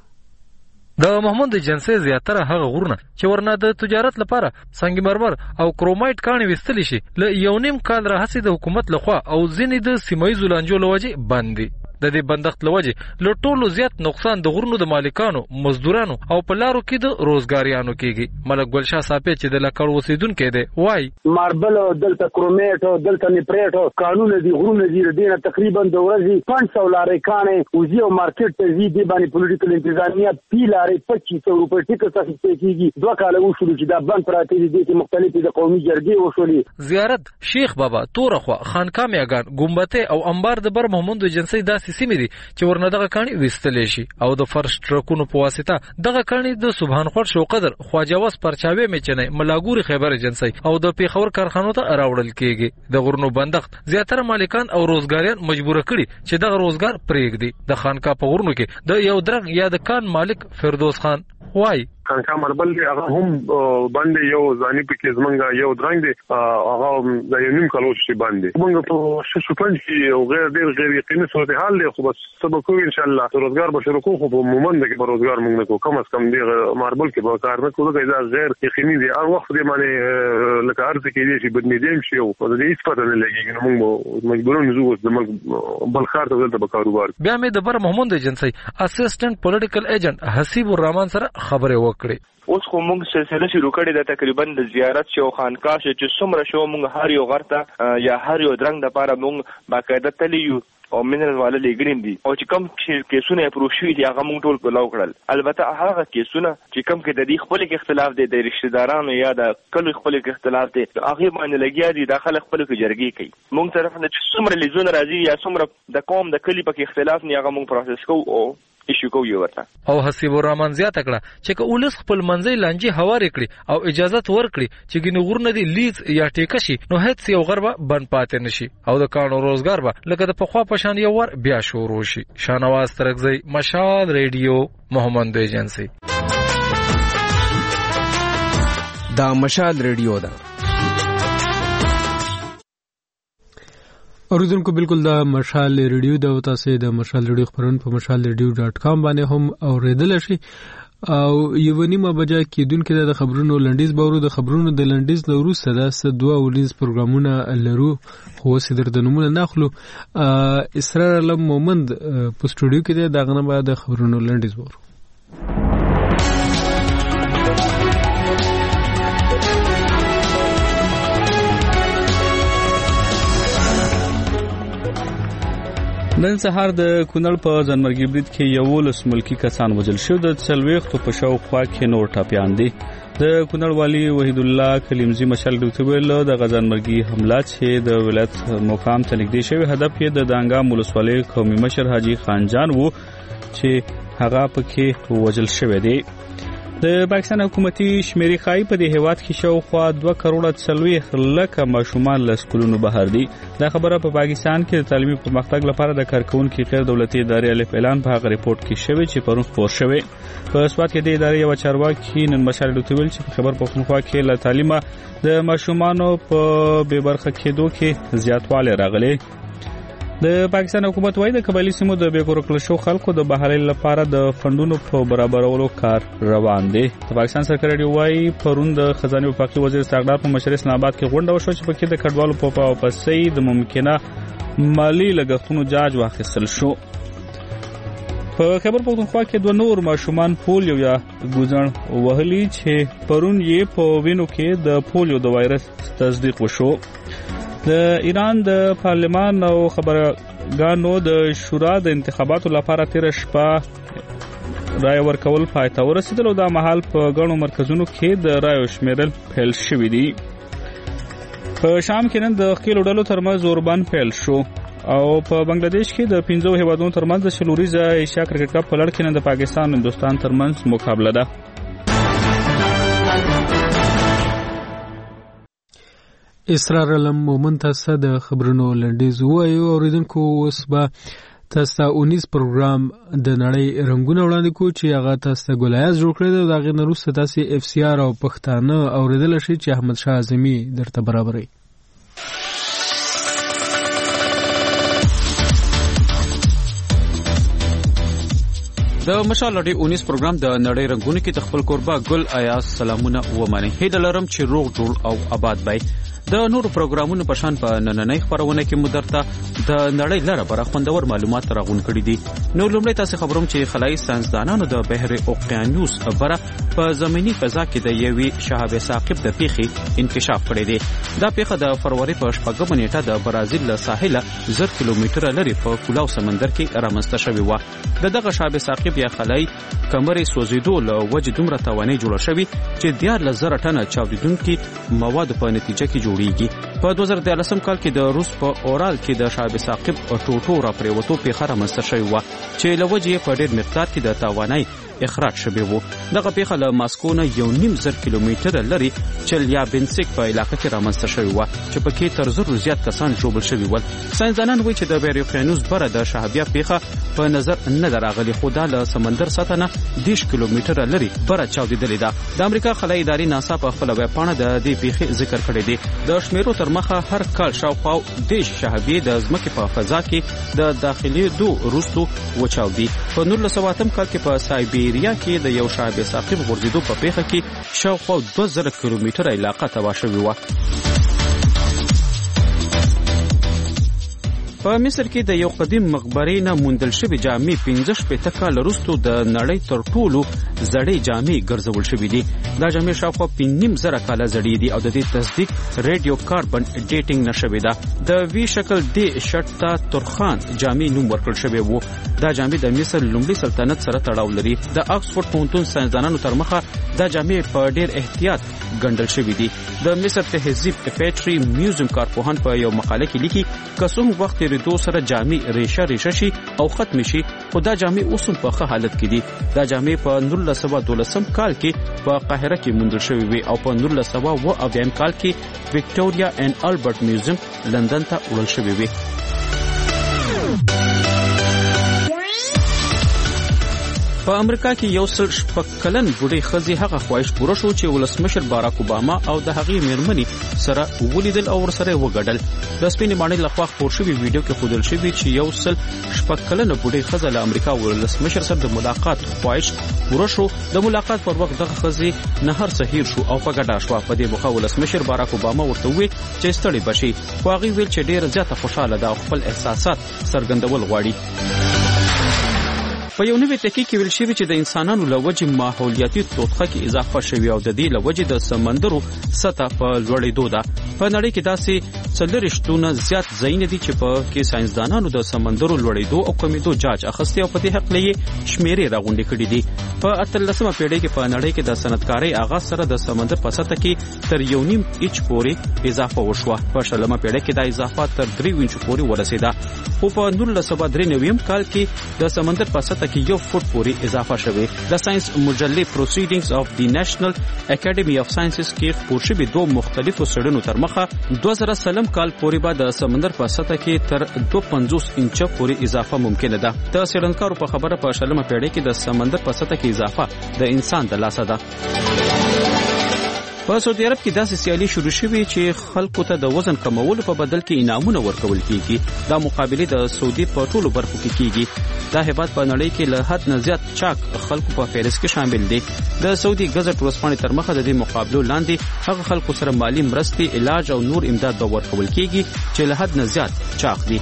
د محمود ایجنسی زیاتره هغه غرونه چې ورنه د تجارت لپاره سنگ مرمر او کرومایټ کانې وستلی شي له 1.5 کال راهیسې د حکومت لخوا او ځینې د سیمایي لانجو لوجه بند دي. د دې بندښت لوجه له ټولو زیات نقصان د غرونو د مالکانو، مزدورانو او په لارو کې د روزګاریانو کېږي. ملک ګلشاه صاحب چې د لکړ اوسیدونکو دی وای ماربل او دلته کرومیټ او دلته نیپریټ قانون دي غرونه دي دینه تقریبا د ورځې 500 لارې کانې وزي او مارکیټ ته زی دی باندې پولیټیکل انتظامیه پی لارې 2500 روپۍ ټیکټ تخصیص کیږي. 2 کال وشول چې دا بند پراته دي چې مختلفې د قومي جرګې وشولې. زیارت شیخ بابا تورخوا خانقاه میاګان ګمبته او انبار د بر محمود ایجنسی داسې سیمې دي چې ورنه دغه کاني وستلې شي او د فرش ټرکونو په واسطه دغه کاني د سبحان خور شو قدر خواجاوس پرچاوي میچنه ملاګوري خیبر ایجنسی او د پیښور کارخانو ته راوړل کیږي. د غرونو بندښت زیاتره مالکان او روزګاریان مجبور کړي چې دغه روزګار پرېږدي. د خانقاه په غرونو کې د یو درغ یا د کان مالک فردوس خان وای خانقاه مربل دی هغه هم باندې یو ځاني پکې زمونږ یو درنګ دی هغه د یو نیم کالو شي باندې موږ په شوفنج کې او غیر یقیني صورتحال دی. خو بس سبق ان شاء الله روزګار به شروع کوو. په مومند کې به روزګار موږ نه کوو، کم از کم دی مربل کې به کار نه کوو. دا غیر یقیني دی هر وخت دی باندې لکه ارزه کې دی چې بدنیدم شي او د دې څه نه لګي نو موږ مجبورون نزو د ملک بل خار ته دلته به کاروبار. بیا مې د بر محمود ایجنسی اسسټنټ پولیټیکل ایجنټ حسیب الرحمن سره خبرې وکړې. اوس خو موږ سلسله شروع کړې ده تقریبا د زیارت شو خانقاه چې څومره شو موږ هر یو غرته یا هر یو درنګ د لپاره موږ باقاعده تلیو او منرال والا لګرین دي او چې کوم کیسونه پروشوي دي هغه موږ ټول کولاو کړل. البته هغه کیسونه چې کوم کې د دې خپل کې اختلاف دي د رشتہ دارانو یا د کله خپل کې اختلاف دي هغه باندې لګیا دي داخله خپل کې جرګې کوي. موږ طرف نه چې څومره لیزونه راځي یا څومره د قوم د کلی په کې اختلاف نه هغه موږ پروسس کوو او ایشو کو یو ورته. او حسیب الرحمن زیاته کړه چې که ولس خپل منځي لانجی هوار کړي او اجازه ورکړي چې ګنې غرونه دي لیز یا ټیکه شي نو هیڅ یو غربه بند پاتې نشي او د کانو روزګار به لکه د پخوا پشان یو ور بیا شروع شي. شانواز ترګزی مشال ریډیو محمد ایجنسی. دا مشال ریډیو ده. اوریدونکو بالکل دا مشال ریډیو دا تاسو د مشال ریډیو خبرونه په mashalradio.com باندې هم اوریدل شي او یو نیمه بجه کېدونکې د خبرونو لنډیز باورو. د خبرونو د لنډیز نه وروسته داسې دوه ورځنیز پروګرامونه لرو خو اوس یې درته نومونه نه اخلو. اسرار علم مومند په سټوډیو کې دی، د هغه نه به د خبرونو لنډیز باورو. نن سهار د کونړ په ځانمرګي برید کې 11 ملکی کسان وژل شو. د 40 په شاوخوا کې نور ټاپیان دي. د کونړ والی وحید الله کلیمزی مشال ډوته ویل د ځانمرګي حمله چې د ولایت مقام ته نږدې شوی هدف یې د دانګام ولسوالۍ قومي مشر حاجی خانجان وو چې هغه پکې وژل شوی دی. د پاکستان حکومتي شمیرې خای په دې هیواد کې شاوخوا 2 کروڑ 40 لک ماشومان له سکولونو بهر دي. دا خبره په پاکستان کې د تعلیمي پرمختګ لپاره د کارکونکو غیر دولتي ادارې الف اعلان په هغه ریپورت کې شوی چې پرون خبر شوی. په سواد کې د ادارې یو چارواکي نن مشال دوتویل چې خبر په خنخوا کې له تعلیمه د ماشومانو په بے برخه کېدو کې زیاتوالی راغلی. د پاکستان حکومت وايي د قبایلی سیمو د بیګور کړل شو خلکو د بهرۍ لپاره د فندونو په برابرولو کار روان دی. د پاکستان سرکاري وايي پرون د خزانه وفاقي وزیر سردار په مشر اسلام آباد کې غونډه وشو چې پکې د کډوالو په واپسۍ د ممکنه مالی لګښتونو جاج واخیستل شو. په خبر پښتونخوا کې 2 نور ماشومان پولیو یا ګوزن وهلي چې پرون یې په وینو کې د پولیو د وایرس تصدیق وشو. د ایران د پارلمان او خبرګانو د شورا د انتخاباتو لپاره 13 شپه رای ورکول پای ته ورسېدل او د مهال په غنو مرکزونو کې د رایو شمیرل پیل شوې دي. په شام کې نن د خېلو ډلو ترمنځ اوربان پیل شو او په بنگلاديش کې د 15 هیوادونو ترمنځ د شلوريزه ایشیا کرکټ کپ په لړ کې نن د پاکستان او هندستان ترمنځ مقابله ده. اسرار علم مومن تاسو د خبرونو لنډیز وایو. اوریدونکو اوس به تاسو 19 پروګرام د نړۍ رنگونه وړاندې کو چې هغه تاسو ګولایز جوړ کړی دا غي نروسته تاسو اف سی آر او پښتانه اوریدل شي چې احمد شاه اعظمي درته برابرې. د مشال لړۍ 19 پروګرام د نړۍ رنگونه کې خپل قربا ګل آیا سلامونه ومني. هیله لرم چې روغ جوړ او آباد وي. د نورو پروګرامونو په شان په نننۍ خبرونه کې مدرته د نړۍ لاره بر خوندور معلومات راغون کړي دي. نو لومړی تاسو خبروم چې خلای ساينسدانانو د بحر اوقیانوس بره په زمینی فضا کې د یوې شهاب ثاقب د پیخي انکشاف کړی دی. دا پیخه د فروری په 8 نیټه د برازیل له ساحله 10 کیلومتره لري په کولاو سمندر کې رامنځته شوی و. دغه شهاب ثاقب یا خلای کمرې سوزیدو له وجه دومره توانې جوړه شوی چې 14,000 ټنه چاودیدونکو مواد په نتیجه کې جوړیږي. په 2013 کال کې د روس په اورال کې د شهاب ثاقب ټوټو را پریوتو پیخه رامنځته شوی و چې له وجه په ډېر مقدار کې د توانای اخراج شوی وو. دغه پیخه له ماسکو نه 1.5 کیلومتره لري چلیابینسک په علاقې کې رامنځته شوی و چې پکې تر 100 زیات کسان ژوبل شوی ول. ساينسدانان وایي چې د بحر اوقیانوس بره د شهابیا پیخه په نظر نه دراغلي خو د سمندر سطح نه 10 کیلومتره لري بره چاودیدلې ده. د امریکا خلای ادارې ناسا په خپل ویب پاڼه د دې پیخه ذکر کړی دی. د شمیرو تر مخه هر کال شاوخوا د شهابې د ځمکې په فضا کې د داخلي روستو وچاودي. په 1908 کال کې په سایبیریا کې د یو شهاب ثاقب غورځېدو په پیخه کې شاوخوا 2000 کیلومتره علاقه تباه شوې و. په مصر کې د یو قدیم مقبرې نه موندل شوی جامې 15 کال وروسته د نړۍ تر ټولو زړې جامې ګرځول شوې دي. دا جامې شاوخوا 1500 کال زړې دي او د دې تصدیق ریډیو کاربن ډیټینګ نشوي ده. د وی شکل دی شټا ترخان جامې نوم ورکړل شوی وو. دا جامې د مصر لومړي سلطنت سره تړاو لري. د آکسفورد پوهنتون ساينسدانانو تر مخه دا جامې په ډېر احتیاط ګڼل شوې دي. د مصر تهذیب پیټری میوزیم کارپوهان په یو مقاله کې لیکي کسوم وخت دو سره جامې ریشه شي او ختم شي خو دا جامې اوس په ښه حالت کې دي. دا جامې په 1912 کال کې په قاهره کې موندل شوې وي او په 1908 کال کې وکټوريا اینڈ البرټ میوزیم لندن ته وړل شوې وي. په امریکا کې یو سل شپږ بوډۍ ښځې هغه خواهش پوره شو چې ولسمشر باراک اوباما او د هغې میرمنې سره ولیدل او ورسره وګډل. د سپینې ماڼۍ لخوا خپور شوي ویډیو کې ښودل شوي چې یو سل شپږ بوډۍ ښځه له امریکا ولسمشر سره د ملاقات خواهش پوره شو. د ملاقات پر وخت دغه ښځې نهر سهیر شو او په ګډه شوه. په دې موخه ولسمشر باراک اوباما ورته وویل چې ستړي بشي، خو هغې ویل چې ډېره زیاته خوشحاله ده او خپل احساسات څرګندول غواړي. په یو نوي تحقیق کې ویل شوي چې د انسانانو له وجې ماحولیاتي توطئه کې اضافه شوې او د دې له وجې د سمندرو سطح په لوړېدو ده. په نړۍ کې داسې 40 زیات ځایونه دي چې په کې ساينسدانانو د سمندرو لوړېدو او کمیدو جاج اخیستی او په دې حق لې شمیرې راغونډې کړې دي. په 18مه پیړۍ کې په نړۍ کې د صنعتکارۍ آغاز سره د سمندر په سطح کې تر 1.5 انچ پورې اضافه وشوه. په 20مه پیړۍ کې دا اضافه تر 3 انچ پورې ورسېده. خو په 1993 کال کې د سمندر په سطح کې 1 فوټ پورې اضافه شوه. د ساينس مجلې پروسیډینګز اف دی نېشنل اکیډمي اف ساينسز کې خپور شوي دوه مختلفو څېړنو تر مخه 2003 کال پورې به د سمندر په سطح کې تر 250 انچ پورې اضافه ممکنه ده. د څېړنکارو په خبره په 20مه پیړۍ کې د سمندر په سطح کې اضافه د انسان د لاسه ده. په سعودي عرب کې داسې سیالي شروع شوې چې خلکو ته د وزن کمولو په بدل کې انعامونه ورکول کیږي. دا مقابله د سعودي په ټولو برخو کې کیږي. دا هیواد په نړۍ کې له حد نه زیات چاک خلکو په فهرست کې شامل دي. د سعودي گزټ ورځپاڼې تر مخه د دې مقابلو لاندې هغه خلکو سره مالی مرستې، علاج او نور امداد به ورکول کیږي چې له حد نه زیات چاک دي.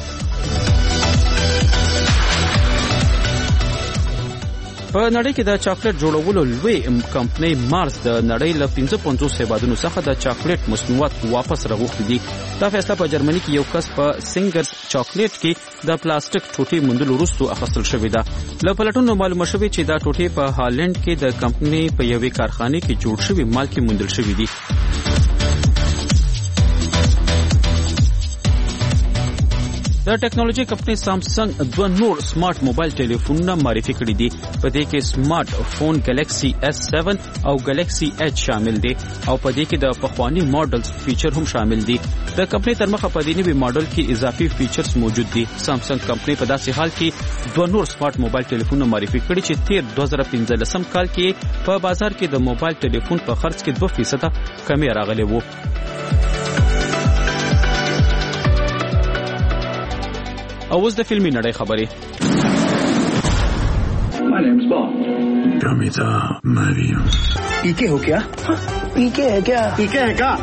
په نړۍ کې د چاکلیټ جوړولو لوی کمپنۍ مارس د نړۍ له 55 هیوادونو څخه د چاکلیټ مصنوعات واپس راغوښتي دي. دا فیصله په جرمني کې یو کس په سینګرز چاکلیټ کې د پلاستیک ټوټې موندلو وروسته اخیستل شوې ده. له پلټنو معلومه شوې چې دا ټوټې په هالند کې د کمپنۍ په یوې کارخانې کې جوړ شوي مال کې موندل شوې دي. د ټیکنالوژي کمپنۍ سامسنګ دوه نور سمارټ موبایل ټلیفونونه معرفي کړي دي. په دې کې سمارټ فون ګلیکسي S7 او ګلیکسي Edge شامل دي او په دې کې د پخوانی ماډلز فیچر هم شامل دي. د کمپنۍ تر مخه په دې نوي ماډل کې اضافي فیچرز موجود دي. سامسنګ کمپنۍ په داسې حال کې دوه نور سمارټ موبایل ټلیفونونه معرفي کړي چې تیر 2015 کال کې په بازار کې د موبایل ټلیفون په خرڅ کې 2% کمی راغلی وو. او اوس د فلمي نړۍ خبرې. My name's Bond. Damita Mariam. पीके हो क्या? पीके है क्या? पीके है क्या?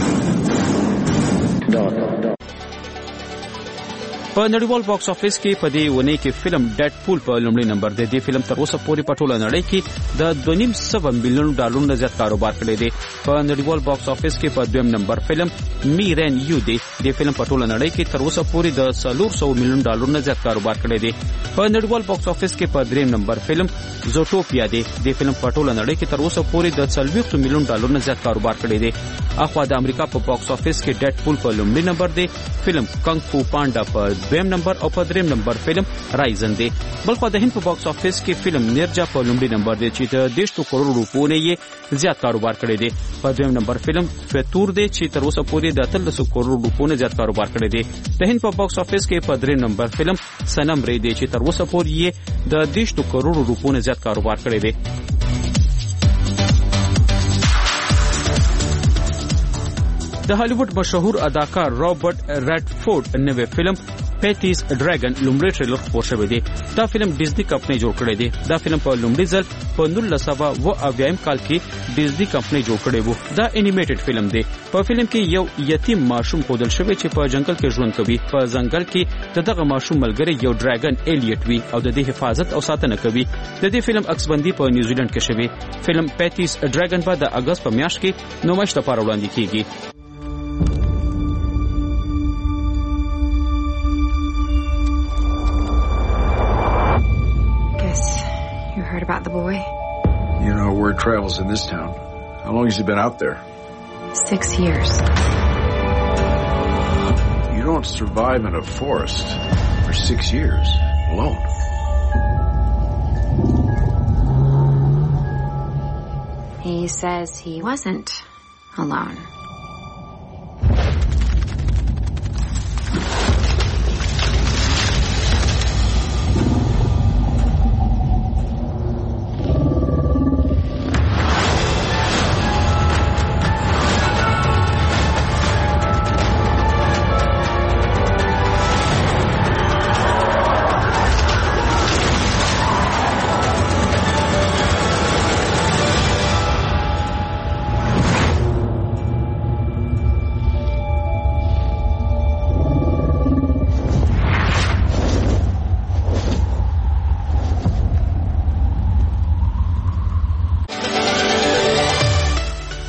په نړیوال باکس افیس کې په دې ونې کې فلم ډیډ پول په لومړي نمبر دی. د فلم تر اوسه پورې په ټوله نړۍ کې د 2.5 ملیون ډالرونو زیات کاروبار کړی دی. په نړیوال باکس افیس کې په دویم نمبر فلم می رین یو دی. د فلم په ټوله نړۍ کې تر اوسه پورې د 400 ملیون ډالرونو زیات کاروبار کړی دی. په نړیوال باکس افیس کې په دریم نمبر فلم زوټوپیا دی. د فلم په ټوله نړۍ کې تر اوسه پورې د 40 ملیون ډالرونو زیات کاروبار کړی دی. اخوا د امریکا په باکس افیس کې ډیډ پول په لومړي نمبر دی. فلم کنګ فو پانډا په دویم نمبر او په دریم نمبر فلم رایزن دی. بلخو د هند په باکس افیس کې فلم نرجا په لومړي نمبر دی چې د 100 کروڑ روپو نه یې زیات کاروبار کړی دی. په دویم نمبر فلم فتور دی چې تر اوسه پورې د 300 کروڑ روپو نه زیات کاروبار کړی دی. د هند په باکس افیس کې په دریم نمبر فلم سنم ری دی چې تر اوسه پورې یې د 100 کروڑ روپو نه زیات کاروبار کړی دی. د هالیوډ مشهور اداکار رابرټ ریډفورد نوې فلم پیتیز ډراګن لومړی ټریلر خپور شوی دی. دا فلم ډیزنی کمپنۍ جوړ کړی دی. دا فلم په لومړي ځل په 1980 کال کې ډیزنی کمپنۍ جوړ کړی وو. دا انیمیټډ فلم دی. په فلم کې یو یتیم ماشوم ښودل شوی چې په جنگل کې ژوند کوي. په ځنګل کې دغه ماشوم ملګری یو ډراګن ایلیټ وي او د دې حفاظت او ساتنه کوي. د دې فلم عکسبندي په نیوزیلند کې شوی. فلم پیتیز ډراګن په د اگست په میاشت کې نمایش لپاره وړاندې کیږي. About the boy. You know, word travels in this town. How long has he been out there? 6 years. You don't survive in a forest for 6 years alone. He says he wasn't alone.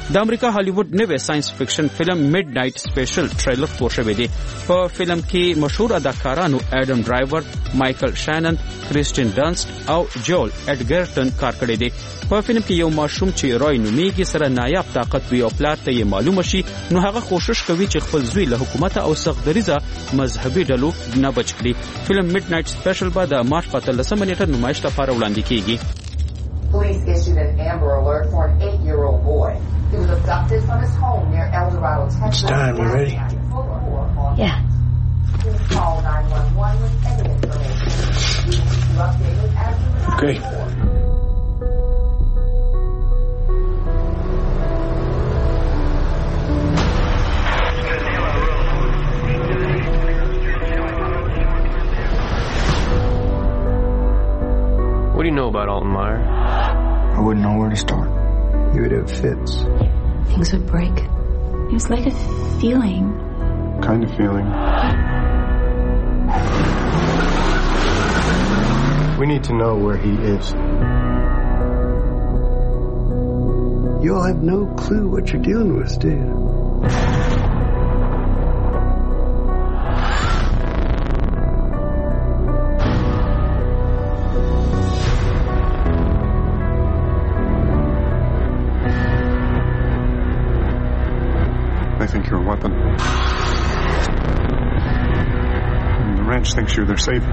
د امریکا هالیوډ نوې ساينس فکشن فلم میډ نایټ سپیشل ټریلر خپور شوی دی. په فلم کې مشهور اداکارانو اډم ډرایور، مایکل شانن، کریسټین ډانسټ او جول اډګرټن کار کړی دی. په فلم کې یو ماشوم چې رای نومیږي سره نایاب طاقت وی او پلار ته یې معلومه شي، نو هغه کوشش کوي چې خپل زوی له حکومت او سختدریزه مذهبي ډلو نه بچ کړي. فلم میډ نایټ سپیشل به د مارچ په 13 نیټه نمایش لپاره وړاندې کیږي. Police issued an Amber Alert for an 8-year-old boy. He was abducted from his home near El Dorado, Texas. It's time, you ready? Yeah. Please call 911 with any information. We will keep you updated as we receive Okay. What do you know about Alton Meyer? I wouldn't know where to start. You would have fits. Things would break. It was like a feeling. Kind of feeling. We need to know where he is. You all have no clue what you're dealing with, do you? They think you're a weapon. And the ranch thinks you're their savior.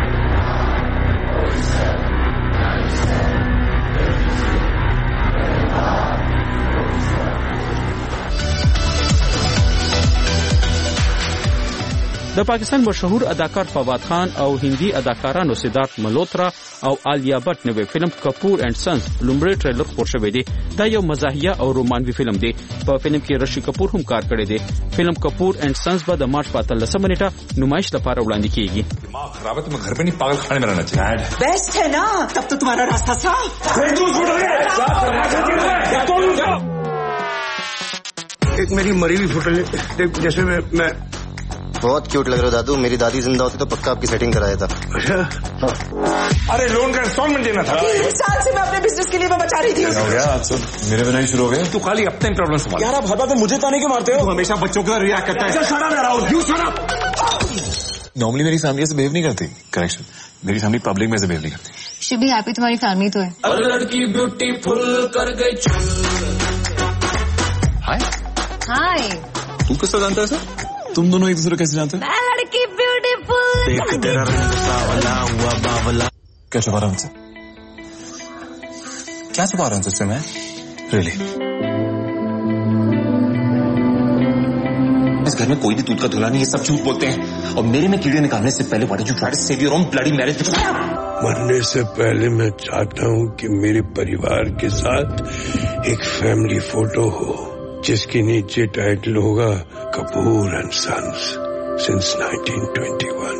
د پاکستان مشهور اداکار فواد خان او هندي اداکارانو سدارت ملوترا او آلیا بټ نوې فلم کپور اینڈ سنز لومړی ټریلر خپور شوی دی. دا یو مزاحیه او رومانوي فلم دی. په فلم کې رشی کپور هم کار کړی دی. فلم کپور اینڈ سنز به د مارچ په 13 نیټه نمایش لپاره وړاندې کیږي. दिमाग खराब है, तुम्हें घर पे नहीं पागल खाने में रहना चाहिए. बेस्ट है ना, तब तो तुम्हारा रास्ता साफ. एक मेरी मरी हुई फोटो जैसे मैं बहुत क्यूट लग रहा है दादू. मेरी दादी जिंदा होती तो पक्का आपकी सेटिंग कराया था. अरे लोन का इंस्टॉलमेंट देना था. 3 साल से मैं अपने बिजनेस के लिए बचा रही थी. हो गया आज सब मेरे बिना ही शुरू हो गए. तू खाली अपने प्रॉब्लम संभाल. यार आप हर बात में मुझे ताने क्यों मारते हो? तू हमेशा बच्चों की तरह रिएक्ट करता है. नॉर्मली मेरी फैमिली ऐसे बिहेव नहीं करती. करेक्शन, मेरी फैमिली पब्लिक में ऐसे बिहेव नहीं करती. शुड बी हैप्पी, तुम्हारी फैमिली तो है. लड़की ब्यूटीफुल कर गई. हाय हाय. तू किसको जानता है सर? तुम दोनों एक दूसरे कैसे जानते हो? मैं लड़की ब्यूटीफुल. देख तेरा रंग सावला हुआ बावला. क्या छुपा रहा हूँ मुझसे? क्या छुपा रहा हूँ तुझसे मैं? रियली? इस घर में कोई भी दूध का धुला नहीं है, सब झूठ बोलते हैं. और मेरे में कीड़े निकालने से पहले what did you try to save your own bloody marriage? मरने से पहले मैं चाहता हूँ कि मेरे परिवार के साथ एक फैमिली फोटो हो जिसके नीचे टाइटल होगा कपूर एंड सन्स सिंस 1921.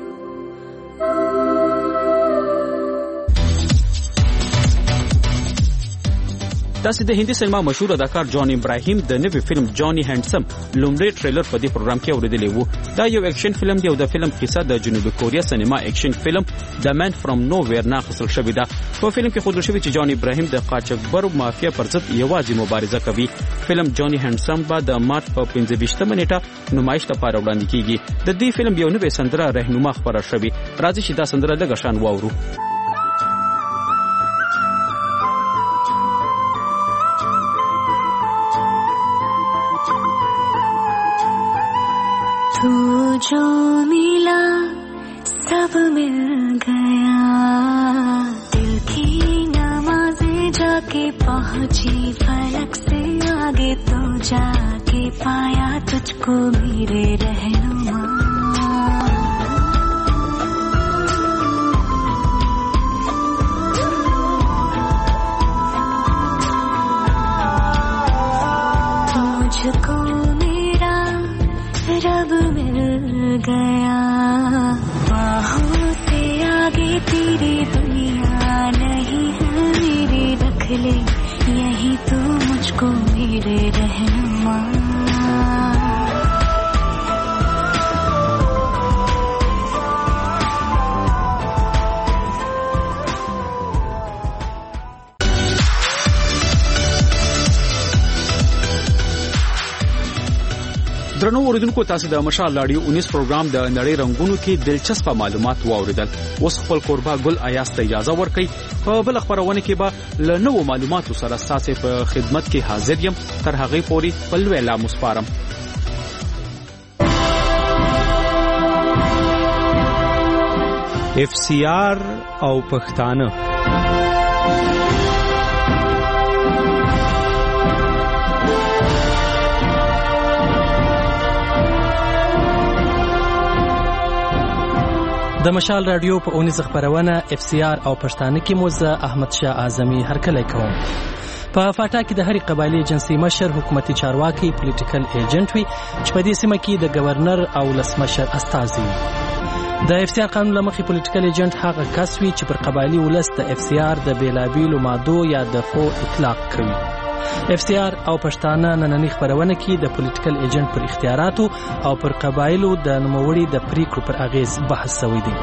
تاسو د هندي سینما مشهور اداکار جان ابراهیم د نوې فلم جانی هانډسم لومړی ټریلر په دې پروګرام کې اوریدلی وو. دا یو اکشن فلم دی او د فلم کیسه د جنوبي کوریا سینما اکشن فلم د مین فرام نو ویر نه اخیستل شوې ده. په فلم کې ښودل شوی چې جان ابراهیم د قاچاقبرو مافیا پر ضد یوازې مبارزه کوي. فلم جانی هانډسم به د مارچ په 15 نیټه نمایش لپاره وړاندې کیږي. د دې فلم یو نوې سندره رهنما خبره شوې. راځي چې دا سندره لږ شان واورو. तू जो मिला सब मिल गया, दिल की नमाज़ें जाके पहुंची फलक से आगे, तो जाके पाया तुझको मेरे रहनुमा. तुझको मेरा रब मिल गया, बाहों से आगे तेरी दुनिया नहीं है मेरी, रख ले यही तो मुझको मेरे रहनुमा. درنو اوریدونکو تاسو د مشال رادیو 19 پروګرام د نړۍ رنگونو کې دلچسپ معلومات واوریدل. اوس خپل قربا ګل ایاس ته اجازه ورکړئ. په بل خبرونه کې به له نوو معلوماتو سره تاسو په خدمت کې حاضر یم. تر هغه پورې بل ویلا مسپارم. FCR او پښتانه د مشال رادیو په اونیز خبرونه FCR او پښتانه کې موزه احمد شاه اعظمي هرکلی کوم. په فاټا کې د هرې قبایلی جنسي مشر حکومتي چارواکي پولیټیکل ایجنټ وي چې په دې سیمه کې د گورنر او ولسمشر استازي وي. د FCR قانون لمخې پولیټیکل ایجنټ هغه کس وي چې پر قبایلی ولس د FCR د بیلابیلو مادو یا دفعو اطلاق کوي. FCR او پښتانه نننۍ خبرونه کې د پولیټیکل ایجنټ پر اختیاراتو او پر قبایلو د نوموړي د پریکړو پر اغیز بحث شوی دی.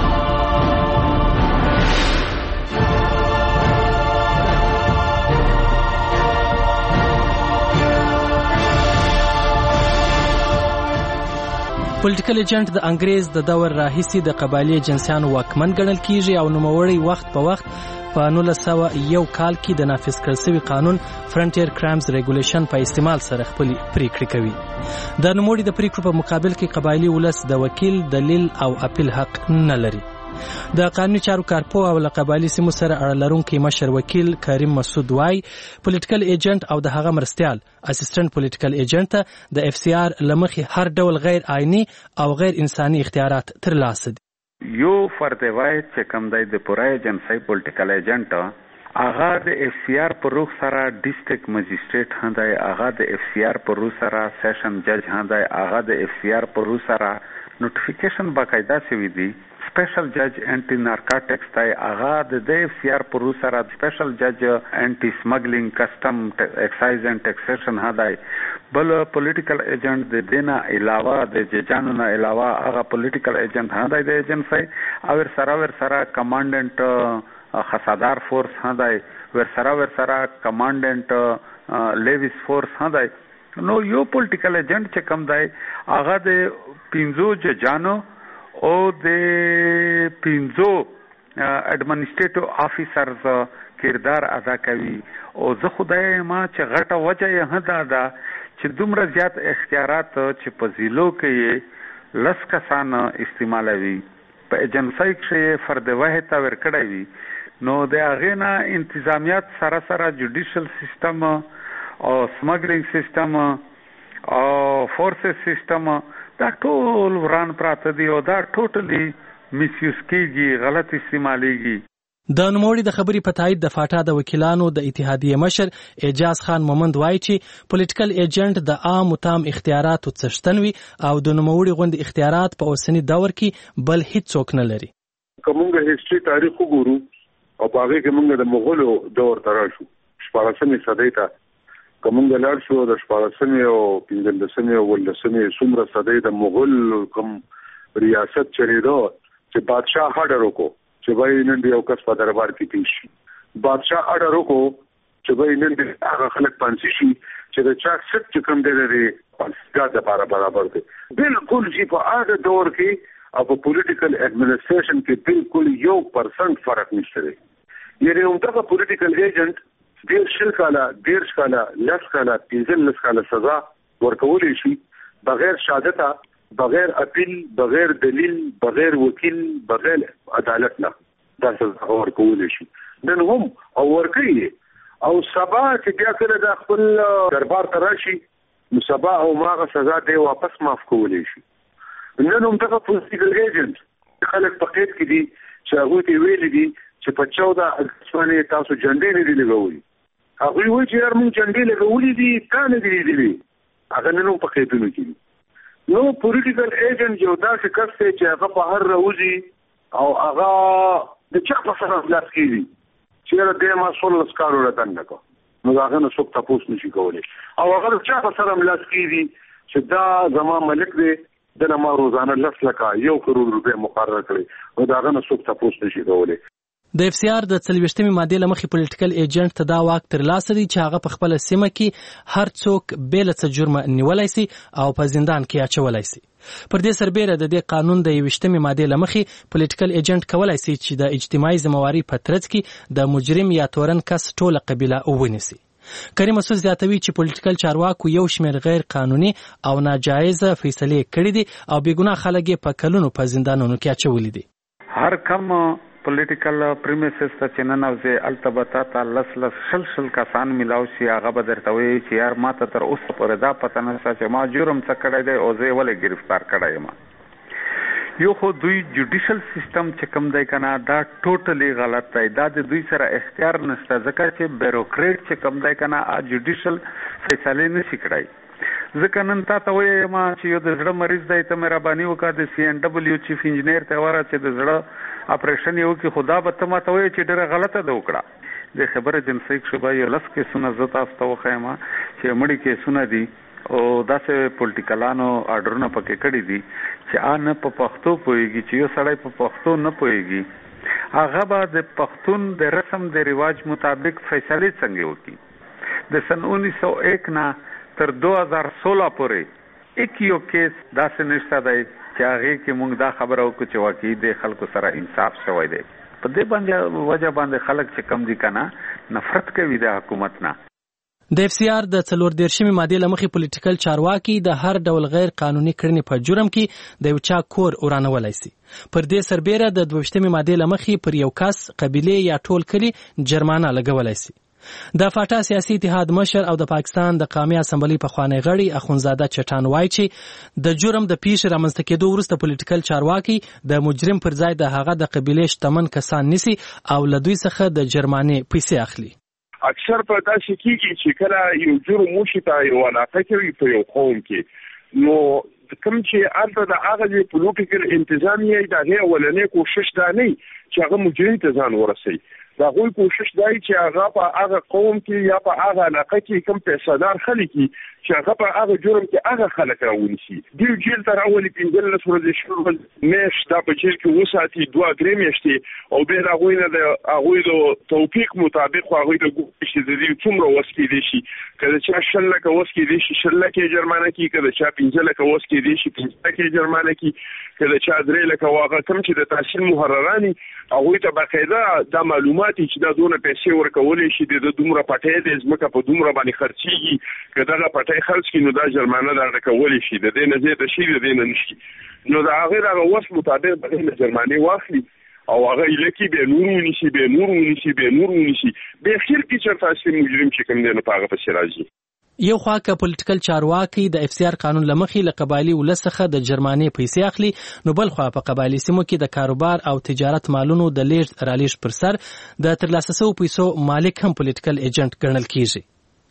پولیټیکل ایجنټ د انګریز د دور راهیسې د قبایلی جنسیانو واکمن ګڼل کیږي او نوموړي وخت په وخت په 1901 کال کې د نافذ کړل شوي قانون فرنټیر کرایمز ریګولیشن په استعمال سره خپل پریکړې کوي. د نوموړي د پریکړو په مقابل کې قبایلی ولس د وکیل، دلیل او اپیل حق نه لري. د قانوني چارو کارپوه او له قبایلی سیمو سره اړه لرونکی مشر وکیل کریم مسعود وای پولیټیکل ایجنټ او د هغه مرستیال اسسټنټ پولیټیکل ایجنټ د FCR لمخې هر ډول غیر آئینی او غیر انساني اختیارات ترلاسه دي. یو فرد وای چې کوم د پوره ایجنسي پولیټیکل ایجنټ هغه د FCR پر روح سره ډیسټریکټ مجسټریټ هندای، هغه د FCR پر روح سره سیشن جج هندای، هغه د FCR پر روح سره نوټیفیکیشن باقاعده شوی دی. سپیشل جج انټي نارکوټکس دی، هغه د FCR پر روح سره سپیشل جج انټي سمګلینګ کسٹم ایکسایز اینڈ ټیکسیشن هندای. بل پولیټیکل ایجنټ د دینا علاوه د ججانو نه علاوه هغه پولیټیکل ایجنټ هندای د ایجنسي او ور سره کمانډنټ خصادار فورس هندای، ور سره کمانډنټ لیویس فورس هندای. نو یو پولیټیکل ایجنټ چې کوم دی هغه د 15 ججانو او د 15 ایڈمنسټریټیو افیسرز کردار ادا کوي. او زه خدای ما چې غټه وجه یې هدا ده چې دومره زیات اختیارات چې په ضلعو کې لس کسان استعمالوي په ایجنسۍ کې فرد واحد ته ورکړی وي. نو د هغې نه انتظامیات سره جوډیشل سیستم او سمګلینګ سیستم او فورسز سیستم دا ټول وران پراته دي او دا ټوټلی میسیوز کېږي، غلط استعمالیږي. د نوموړي د خبرې په تایید د فاټا د وکیلانو د اتحادیې مشر اعجاز خان مومند وایي چې پولیټیکل ایجنټ د عام تام اختیاراتو څښتن وي او د نوموړي غوندې اختیارات په اوسني دور کې بل هیڅوک نه لري. کومه هیستوري تاریخ وګورو او په هغه کې موږ د مغولو دور ته راشو. 14مې صدۍ ته کومه لاړ شو، د 14مې او 15مې او 18مې څومره صدۍ د مغول کوم ریاست چریدو چې بادشاہ هډر وکړو چې وای نن یو کس په دربار کې پیش شي. بادشاہ اډر وکړو چې وای نن هغه خلک پانسي شي چې د چا ست چې کوم دی لري پانسګاد لپاره برابر دی. بالکل چې په هغه دور کې او په پولیټیکل ایڈمنسټریشن کې بالکل 1% فرق نشته دی. یعنی همدغه پولیټیکل ایجنټ 10 کاله 10 کاله 10 کاله 15 کاله سزا ورکولی شي بغیر شهادت، بغیر اپیل، بغیر دلیل، بغیر وکیل، بغیر عدالت نه دا سزا ورکولی شي. نن هم او ورکوي او سبا چې بیا کله د خپل دربار ته راشي نو سبا او ماغه سزا دی واپس معاف کولی شي. نن هم دغه پولیټیکل ایجنټ خلک په قید کې دي چې هغه ته ویلي دي چې په 14 اگست باندې تاسو جنډې نه دی لګولي. هغه وایي چې موږ جنډې لګولې دي تا نه دی لګولي. هغه نن په قیدونو کې. نو پولیټیکل ایجنټ یو داسې کس دی چې هغه په هر روزي او هغه د چا په سره لاس کېږي چې د مسول لسکارو راتن نه کو. نو هغه نو څوک تاسو نشي کولای او هغه د چا په سره لاس کېږي چې دا زما ملک دی د ما روزانه 10 لک 1 کروڑ روپے مقرر کړي او دا هغه نو څوک تاسو نشي کولای. د اف سی آر د 40مې ماده لمخې پولیټیکل ایجنټ ته دا واک ترلاسه دی چې هغه په خپل سیمه کې هر څوک بېله څه جرم نیولای شي او په زندان کې اچولای شي. پر دې سربېره د دې قانون د 21مې ماده لمخې پولیټیکل ایجنټ کولای شي چې د اجتماعي ذمہواری په ترڅ کې د مجرم یا تورن کس ټوله قبیله ونیسي. کریم مسعود زیاتوي چې پولیټیکل چارواکو یو شمېر غیر قانوني او ناجایزه فیصلې کړې دي او بېګناه خلک یې په کلونو په زندانونو کې اچولي دي. هر کم پولیټیکل پریمیسز ته چې ننوځې هلته به تا ته شل کسان میلاو شي، هغه به درته وایي چې یار ما ته تر اوسه پورې دا پته نشته چې ما جرم څه کړی دی او زه یې ولې ګرفتار کړی یم. یو خو دوی جوډیشل سیستم چې کوم دی که نه دا ټوټلی غلط دی. دا د دوی سره اختیار نشته ځکه چې بیروکریټ چې کوم دی که نه جوډیشل فیصلې نشي کړی. ځکه نن تا ته وایم چې یو د زړه مریض دی، ته مهرباني وکړه د CNW چیف انجینیر ته وره چې د زړه اپریشن یې وکړي، خو دا به ته ما ته وایې چې ډېره غلطه ده وکړه. د خبر ایجنسۍ کښې به یو 10 کیسونه زه تاسو ته وښیم چې مړي کیسونه دي او داسې پولیټیکلانو آرډرونه پکې کړي دي چې نه په پښتو پوهېږي، چې یو سړی په پښتو نه پوهېږي هغه به د پښتون د رسم د رواج مطابق فیصلې څنګه وکړي. د سن 1901 نه تر 2016 پورې ایک یو کیس داسې نشته دی چې هغې کې موږ دا خبره وکړو چې واقعي د خلکو سره انصاف شوی دی. په دې باندې وجه باندې خلک چې کم دي که نه نفرت کوي د حکومت نه. د اف سی آر د 34مې مادې لمخې پولیټیکل چارواکي د هر ډول غیر قانوني کړنې په جرم کې د یو چا کور ورانولی شي. پر دې سربېره د 22مې مادې لمخې پر یو کس، قبیلې یا ټول کلي جرمانه لګولی شي. د فاټا سیاسي اتحاد مشر او د پاکستان د قومي اسمبلی پخوانی غړي اخونزاده چټان وایي چې د جرم د پیښې رامنځته کېدو وروسته پولیټیکل چارواکي د مجرم پر ځای د هغه د قبیلې شتمن کسان نیسي او له دوی څخه د جرمانې پیسې اخلي. اکثر په داسې کېږي چې کله یو جرم وشي ته یو علاقه کوي په یو قوم کې، نو کوم چې هلته د هغه د پولیټیکل انتظام یې د هغې اولنی کوشش دا نه چې هغه مجرم ته ځان ورسوي. د هغوی کوشش دی چې هغه په هغه قوم کې یا په هغه علاقه کې کوم پیسهدار خلک وي چې هغه په هغه جرم کې هغه خلک راونیسي. دوی جیل ته راولي 15 ورځې شل میاشت دا په جیل کې وساتي 2-3 میاشتې او بیا د هغوی نه د هغوی د توفیق مطابق خو هغوی ته ګوري چې د دې څومره وس کېدی شي. که د چا 10 لکه وس کېدی شي 10 لکه جرمانه کړي، که د چا 15 لکه وس کېدی شي 15 لکه جرمانه کړي، که د چا 3 لکه هغه کوم چې د تحصیل محرران هغوی ته باقاعده دا معلومات چې دا دونه پیسې ورکولی شي، د دومره پټۍ د ځمکه په دومره باندې خرڅېږي، که دغه پټۍ خرڅ کړي نو دا جرمانه درته کولی شي، د دې نه زیاته شي د دې نه نشي. نو د هغې دغه وس مطابق به نه جرمانې واخلي او هغه ایله بیا نور ونیسي بیا نور ونیسي بیا نور ونیسي، بیا اخر کې چېرته اصلي مجرم چې کوم دی نو په هغه پسې راځي. یو خوا که پولیټیکل چارواکي د اف سی آر قانون لمخې له قبایلي ولس څخه د جرمانې پیسې اخلي، نو بل خوا په قبایلي سیمو کې د کاروبار او تجارت مالونو د لیږد رالیږد پر سر د ترلاسه شویو پیسو مالک هم پولیټیکل ایجنټ ګڼل کیږي.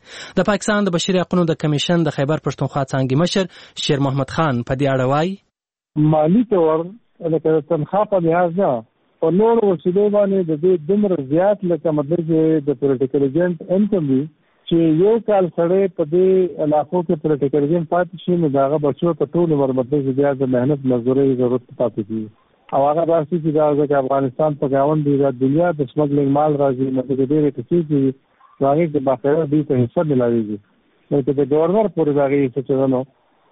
د پاکستان د بشري حقوقو د کمیشن د خیبر پښتونخوا څانګې مشر شیر محمد خان په دې اړه وایي مالي طور لکه تنخوا په لحاظ نه په نورو وسیلو باندې د دې دومره زیات لکه مطلب چې د پولیټیکل ایجنټ انکم وي چې یو کال سړی په دې علاقو کې پولیټیکل ایجنټ پاتې شي نو د هغه بچو ته ټول عمر مطلب چې بیا د محنت مزدورۍ ضرورت پاتې کېږي او هغه داسې چې دا ځکه افغانستان په ګاونډ دی د دنیا د سمګلینګ مال راځي مطلب ډېرې کسې دي نو هغې کې باقاعده دوی ته حصه میلاویږي نو که د ګورنر پورې د هغې حصه چې ده نو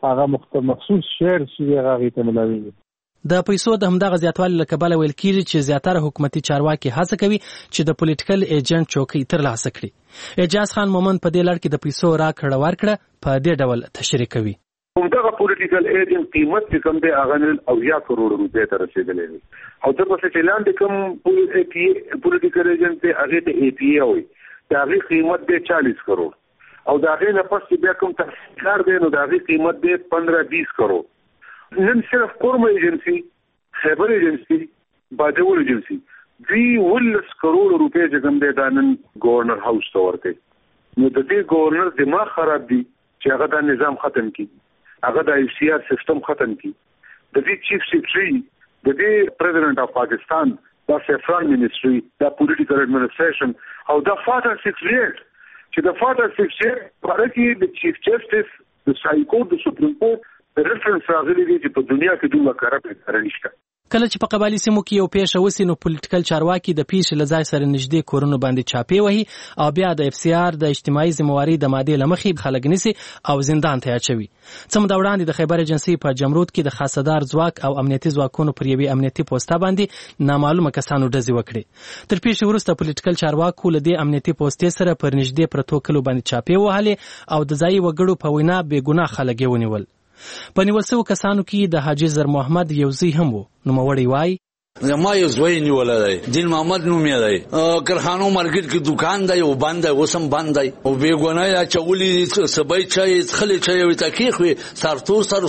هغه مخصوص شیر چې هغه هغې ته میلاویږي. د پیسو د همدغه زیاتوالي له کبله ویل کېږي چې زیاتره حکومتي چارواکي هڅه کوي چې د پولیټیکل ایجنټ چوکۍ ترلاسه کړي. اعجاز خان مومند په دې لړ کې د پیسو راکړه ورکړه په دې ډول تشریح کوي. همدغه پولیټیکل ایجنټ قیمت چې کوم دی هغه 9 کروڑ روپۍ ته رسېدلی دی او د پسې چې لاندې کوم پولیټیکل ایجنټ دی هغې ته APA وایي د هغې قیمت دی 40 کروڑ او د هغې نه پس چې بیا کوم تحصیلدار دی نو د هغې قیمت دی 15-20 کروڑ. نن صرف کورما ایجنسی، خیبر ایجنسی، باجوړ ایجنسی دوی 19 کروڑ روپۍ چې کوم دی دا نن گورنر هاوس ته ورکوي. نو د دې گورنر دماغ خراب دی چې هغه دا نظام ختم کړي، هغه د FCR سیستم ختم کړي. د دې چیف سیکرټري، د دې پریزیډنټ اف پاکستان، دا سیفران منسټري، دا پولیټیکل ایڈمنسټریشن او دا فاټر 68 چې د فاټر 68 په اړه کې د چیف جسټس، د سایکو، د سپریم کورټ ریفرنس راغلی دی چې په دنیا کې دومره کرپټ اداره نشته. کله چې په قبایلي سیمو کې یو پیښه وسی نو پولیټیکل چارواکي د پیښې له ځای سره نږدې کورونو باندې چاپې وهي او بیا د اف سی آر د اجتماعي ذمہواري د مادې له مخې خلک نیسي او زندان ته اچوي. څه موده وړاندې د خیبر ایجنسي په جمرود کې د خاصدار ځواک او امنیتي ځواکونو پر یوې امنیتي پوسټه باندې نامعلومه کسانو ډزې وکړې. تر پیښې وروسته پولیټیکل چارواکو له دې امنیتي پوسټې سره پر نږدې پرتو کلو باندې چاپې وهلې او د ځایي وګړو په وینا بې ګناه خلک یې ونیول. په نیول شوو کسانو کې د حاجي زر محمد یو زوی هم و. نوموړی وایي زما یو زوی نیولی دی، دین محمد نوم یې دی، کرخانو مارکیټ کې دکان دی او بند دی، اوس هم بند دی او بې ګناه یې اچولي سبی چای څښلې چای ورته کېښوې سرتور سر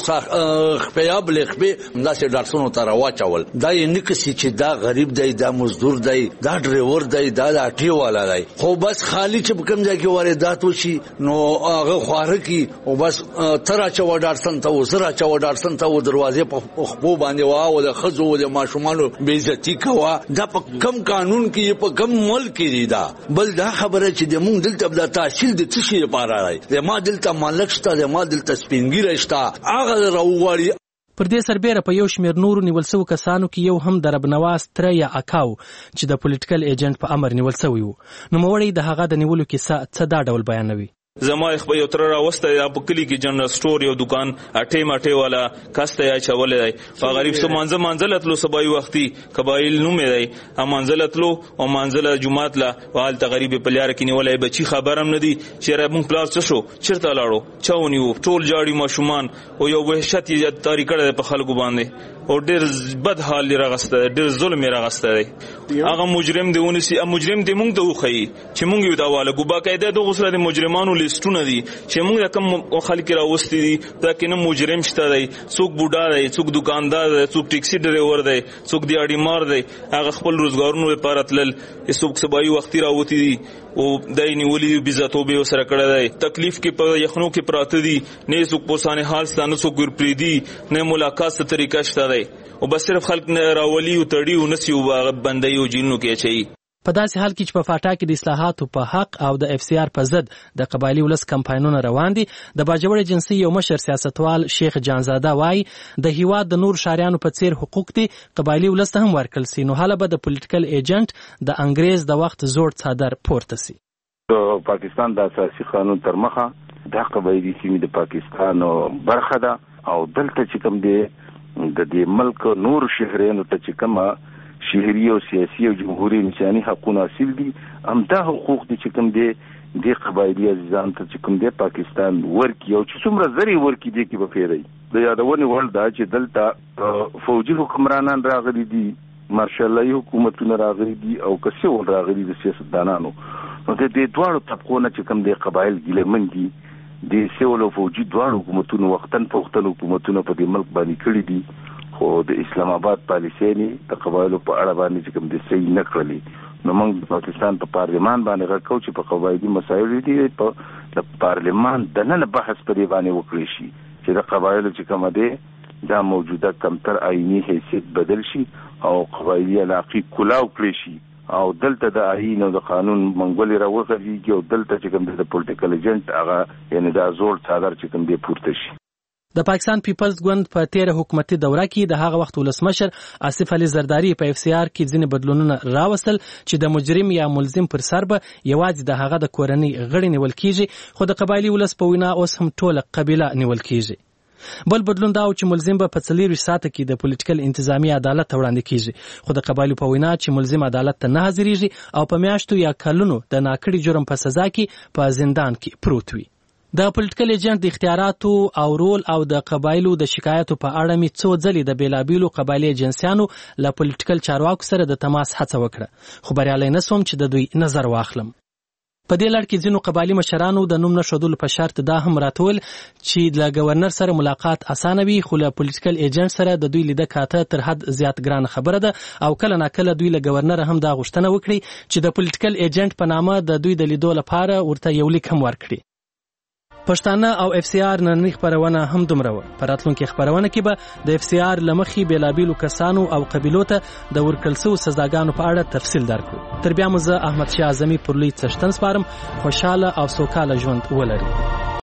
خپیا بلې خپې همداسې ډاکټرونو ته راواچول. دا یې نه کسي چې دا غریب دی، دا مزدور دی، دا ډریور دی، دا د اټې والا دی، خو بس خالي چې په کوم ځای کې واردات وشي نو هغه خواره کړي او بس ته راچوه ډاکټرن ته و زه راچوه ډاکټرن ته و دروازې په خپو باندې وه د ښځو د ماشومانو بېعزتي کوه. دا په کم قانون کې په کم ملک کې دی. دا بل دا خبره چې د مونږ دلته د تحصیل د څه شي لپاره دی، زما دلته مالک شته، زما دلته سپینګیری شته، هغه راوغواړي. پر دې سربیره په یو شمېر نورو نیول شوو کسانو کې یو هم د رب نواز تره یا اکاو چې د پولیټیکل ایجنټ په امر نیول شوی و. نوموړی د هغه د نیولو کیسه څه دا ډول بیانوي. زما خپل یو تر راوسته یا په کلی کې جنرال سٹور یو دکان اټې ماټې والا کاسته یا چولې دی په غریب سو منځلتلو سبای وختي قبایل نوم دی منځلتلو او منځله جمعات لا وال تغریب په لار کې نیولې بچي خبرم ندي چې را مونږ پلاس شو چیرته لاړو چاونیو ټول جاړي ماشومان او یو وحشت یې طریقه په خلکو باندې او ډېر بد حال راغسته، ډېر ظلم راغسته دی. هغه مجرم دی ونسی مجرم دی مونږ ته وخی چې مونږ یو دا والا کو باقاعده د غسل د مجرمانو لیستونه دي چې موږ کوم خلک راوستي دي دا کې نه مجرم شته دی، څوک بوډا دی، څوک دکاندار دی، څوک ټیکسي ډرایور دی، څوک دی اډي مار دی، هغه خپل روزګارونو لپاره تلل، څوک سبای وختي راوتی دي او دای نیولې بيزاتو به سره کړه دی. تکلیف کې په یخنو کې پراته دي، نه څوک پوسانه حال ستانه څوک ورپریدي، نه ملاقات څه طریقه شته دی او بس صرف خلک نه راولي او تړي او نسی او بندي او جنونو کې چي. په داسې حال کې چې په فاټا کې د اصلاحاتو په حق او د اف سی آر په ضد د قبایلي ولس کمپاینونه روان دي، د باجوړ ایجنسي یو مشر سیاستوال شیخ جانزاده وایي د هیواد د نور شاریانو په څیر حقوق دي قبایلي ولس ته هم ورکړل سي، نو حاله به د پولیټیکل ایجنټ د انګریز د وخت زوړ څادر پورته سي. پاکستان د اساسي قانون تر مخه د قبایلي سیمې د پاکستان برخه ده او دلته چې کوم دی د دې ملک نور شهرانو ته چې کومه شهري او سیاسي او جمهوري انساني حقوق حاصل دي، همدا حقوق دي چې کوم دي د قبایلي عزیزان ته چې کوم دي پاکستان ورکی او چې څومره زری ورکی دي کې به پیری د یادونه ول دا چې دلته فوجي حکمرانان راغلي دي، مارشالي حکومتونه راغلي دي او کسي ول راغلي دي سیاستدانانو. نو د دې دوه طبقونه چې کوم دي قبایل ګلمن دي د سیول او فوجي دوه حکومتونو وختن حکومتونو په دې ملک باندې کړی دي، خو د اسلام آباد پالیسي نه د قبایلو په اړه باندې چې کوم د صحیح نه کړلې. نو موږ د پاکستان په پارلمان باندې غوښتو چې په قبایلي مسایلو دي په د پارلمان د نن بحث په دی باندې وکړي شي چې د قبایلو چې کوم دي دا موجوده کمتر آئینی حیثیت بدل شي او قبایلي علاقې کلاو کړي شي او دلته د آئین او د قانون منګولې راوغږیږي او دلته چې کوم د پولیټیکل ایجنټ هغه یعنی دا زوړ څادر چې کوم دی پورته شي. د پاکستان پیپلز ګوند په تیره حکومتي دوره کې د هغه وخت ولسمشر آصف علي زرداری په اف سی آر کې ځینې بدلونونه راوستل چې د مجرم یا ملزم پر سر به یوازې د هغه د کورنۍ غړي نیول کیږي، خو د قبایلي ولس په وینا اوس هم ټوله قبیله نیول کیږي. بل بدلون دا چې ملزم به په 40 ساعته کې د پولیټیکل انتظامی عدالت وړاندې کیږي، خو د قبایلو په وینا چې ملزم عدالت ته نه حاضرېږي او په میاشتو یا کلونو د ناکړي جرم په سزا کې په زندان کې پروت وي. د پولیټیکل ایجنټ د اختیاراتو او رول او د قبایلو د شکایتو په اړه می څو ځلې د بیلابیلو قبایلي ایجنسیانو له پولیټیکل چارواکو سره د تماس هڅه وکړه، خو بریالی نه سوم چې د دوی نظر واخلم. په دې لړ کې ځینو قبایلي مشرانو د نوم نښودلو په شرط دا هم راتول چې له گورنر سره ملاقات اسانه وي، خو له پولیټیکل ایجنټ سره د دوی لیده کاته تر حد زیات ګران خبره ده او کله ناکله دوی له گورنر هم دا غوښتنه وکړي چې د پولیټیکل ایجنټ په نامه د دوی د لیدو لپاره ورته یو لیک هم ورکړي. پښتانه او اف سی آر نننۍ خبرونه هم دومره وه. په راتلونکي خبرونه کې به د اف سی آر له مخې بیلابیلو کسانو او قبیلو ته د ورکړل شوو سزاګانو په اړه تفصیل درکړو. تر بیا مو زه احمد شاه اعظمي پر لوی څښتن سپارم. خوشحاله او سوکاله ژوند ولرئ.